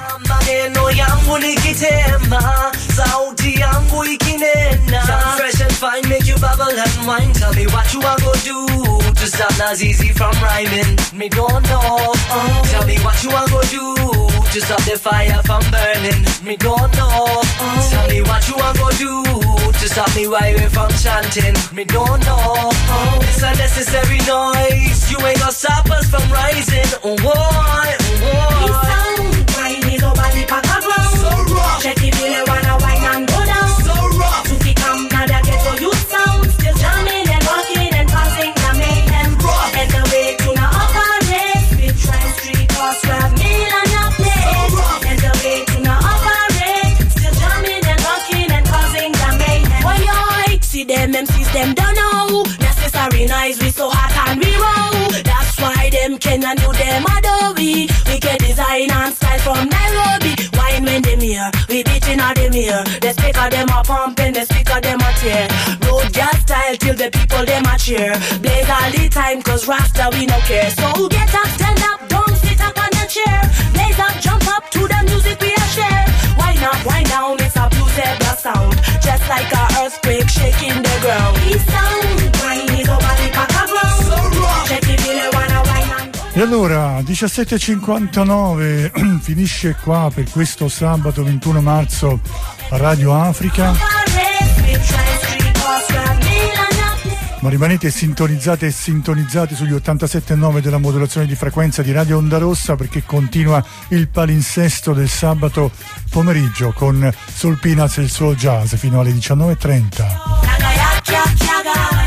Sauti yangu ikinena, fresh and fine, make you bubble and wine. Tell me what you are gonna do to stop Nazizi from rhyming. Me don't know. Oh. Tell me what you are gonna do to stop the fire from burning. Me don't know. Oh. Tell me what you are gonna do to stop me wife from chanting. Me don't know. Oh. It's a necessary noise. You ain't gonna stop us from rising. Oh boy, oh boy. It's sound, grimy, nobody pack a ground. So rock. Check it, you wanna wine and go down. So rock. To become now that ghetto youth sound. Still jamming and rocking and passing the mayhem. Rock. And the way to the upper race. With Trend Street or Scrap Mill on your place. So rock. And the way to the upper race. Still jamming and rocking and causing the mayhem. Why yo, see them M Cs them don't know. Necessary nice, we so hot and we roll. That's why them Kenya knew them Adobe. We get design and style from Nairobi. Wine when them here, we beating all them here. The speaker them a pumping, the speaker them a tear. Road gas style till the people them a cheer. Blaze all the time cause Rasta we no care. So get up, stand up, don't sit up on the chair. Blaze up, jump up to the music we a share. Wine up, wine down, it's a blue zebra sound. Just like a earthquake shaking the ground. We sound, wine is over the pack of ground. So rock, check it, you wanna wine and E allora diciassette e cinquantanove finisce qua per questo sabato ventuno marzo a Radio Africa. Ma rimanete sintonizzate e sintonizzati sugli ottantasette virgola nove della modulazione di frequenza di Radio Onda Rossa, perché continua il palinsesto del sabato pomeriggio con Soul Peanuts e il suo jazz fino alle diciannove e trenta.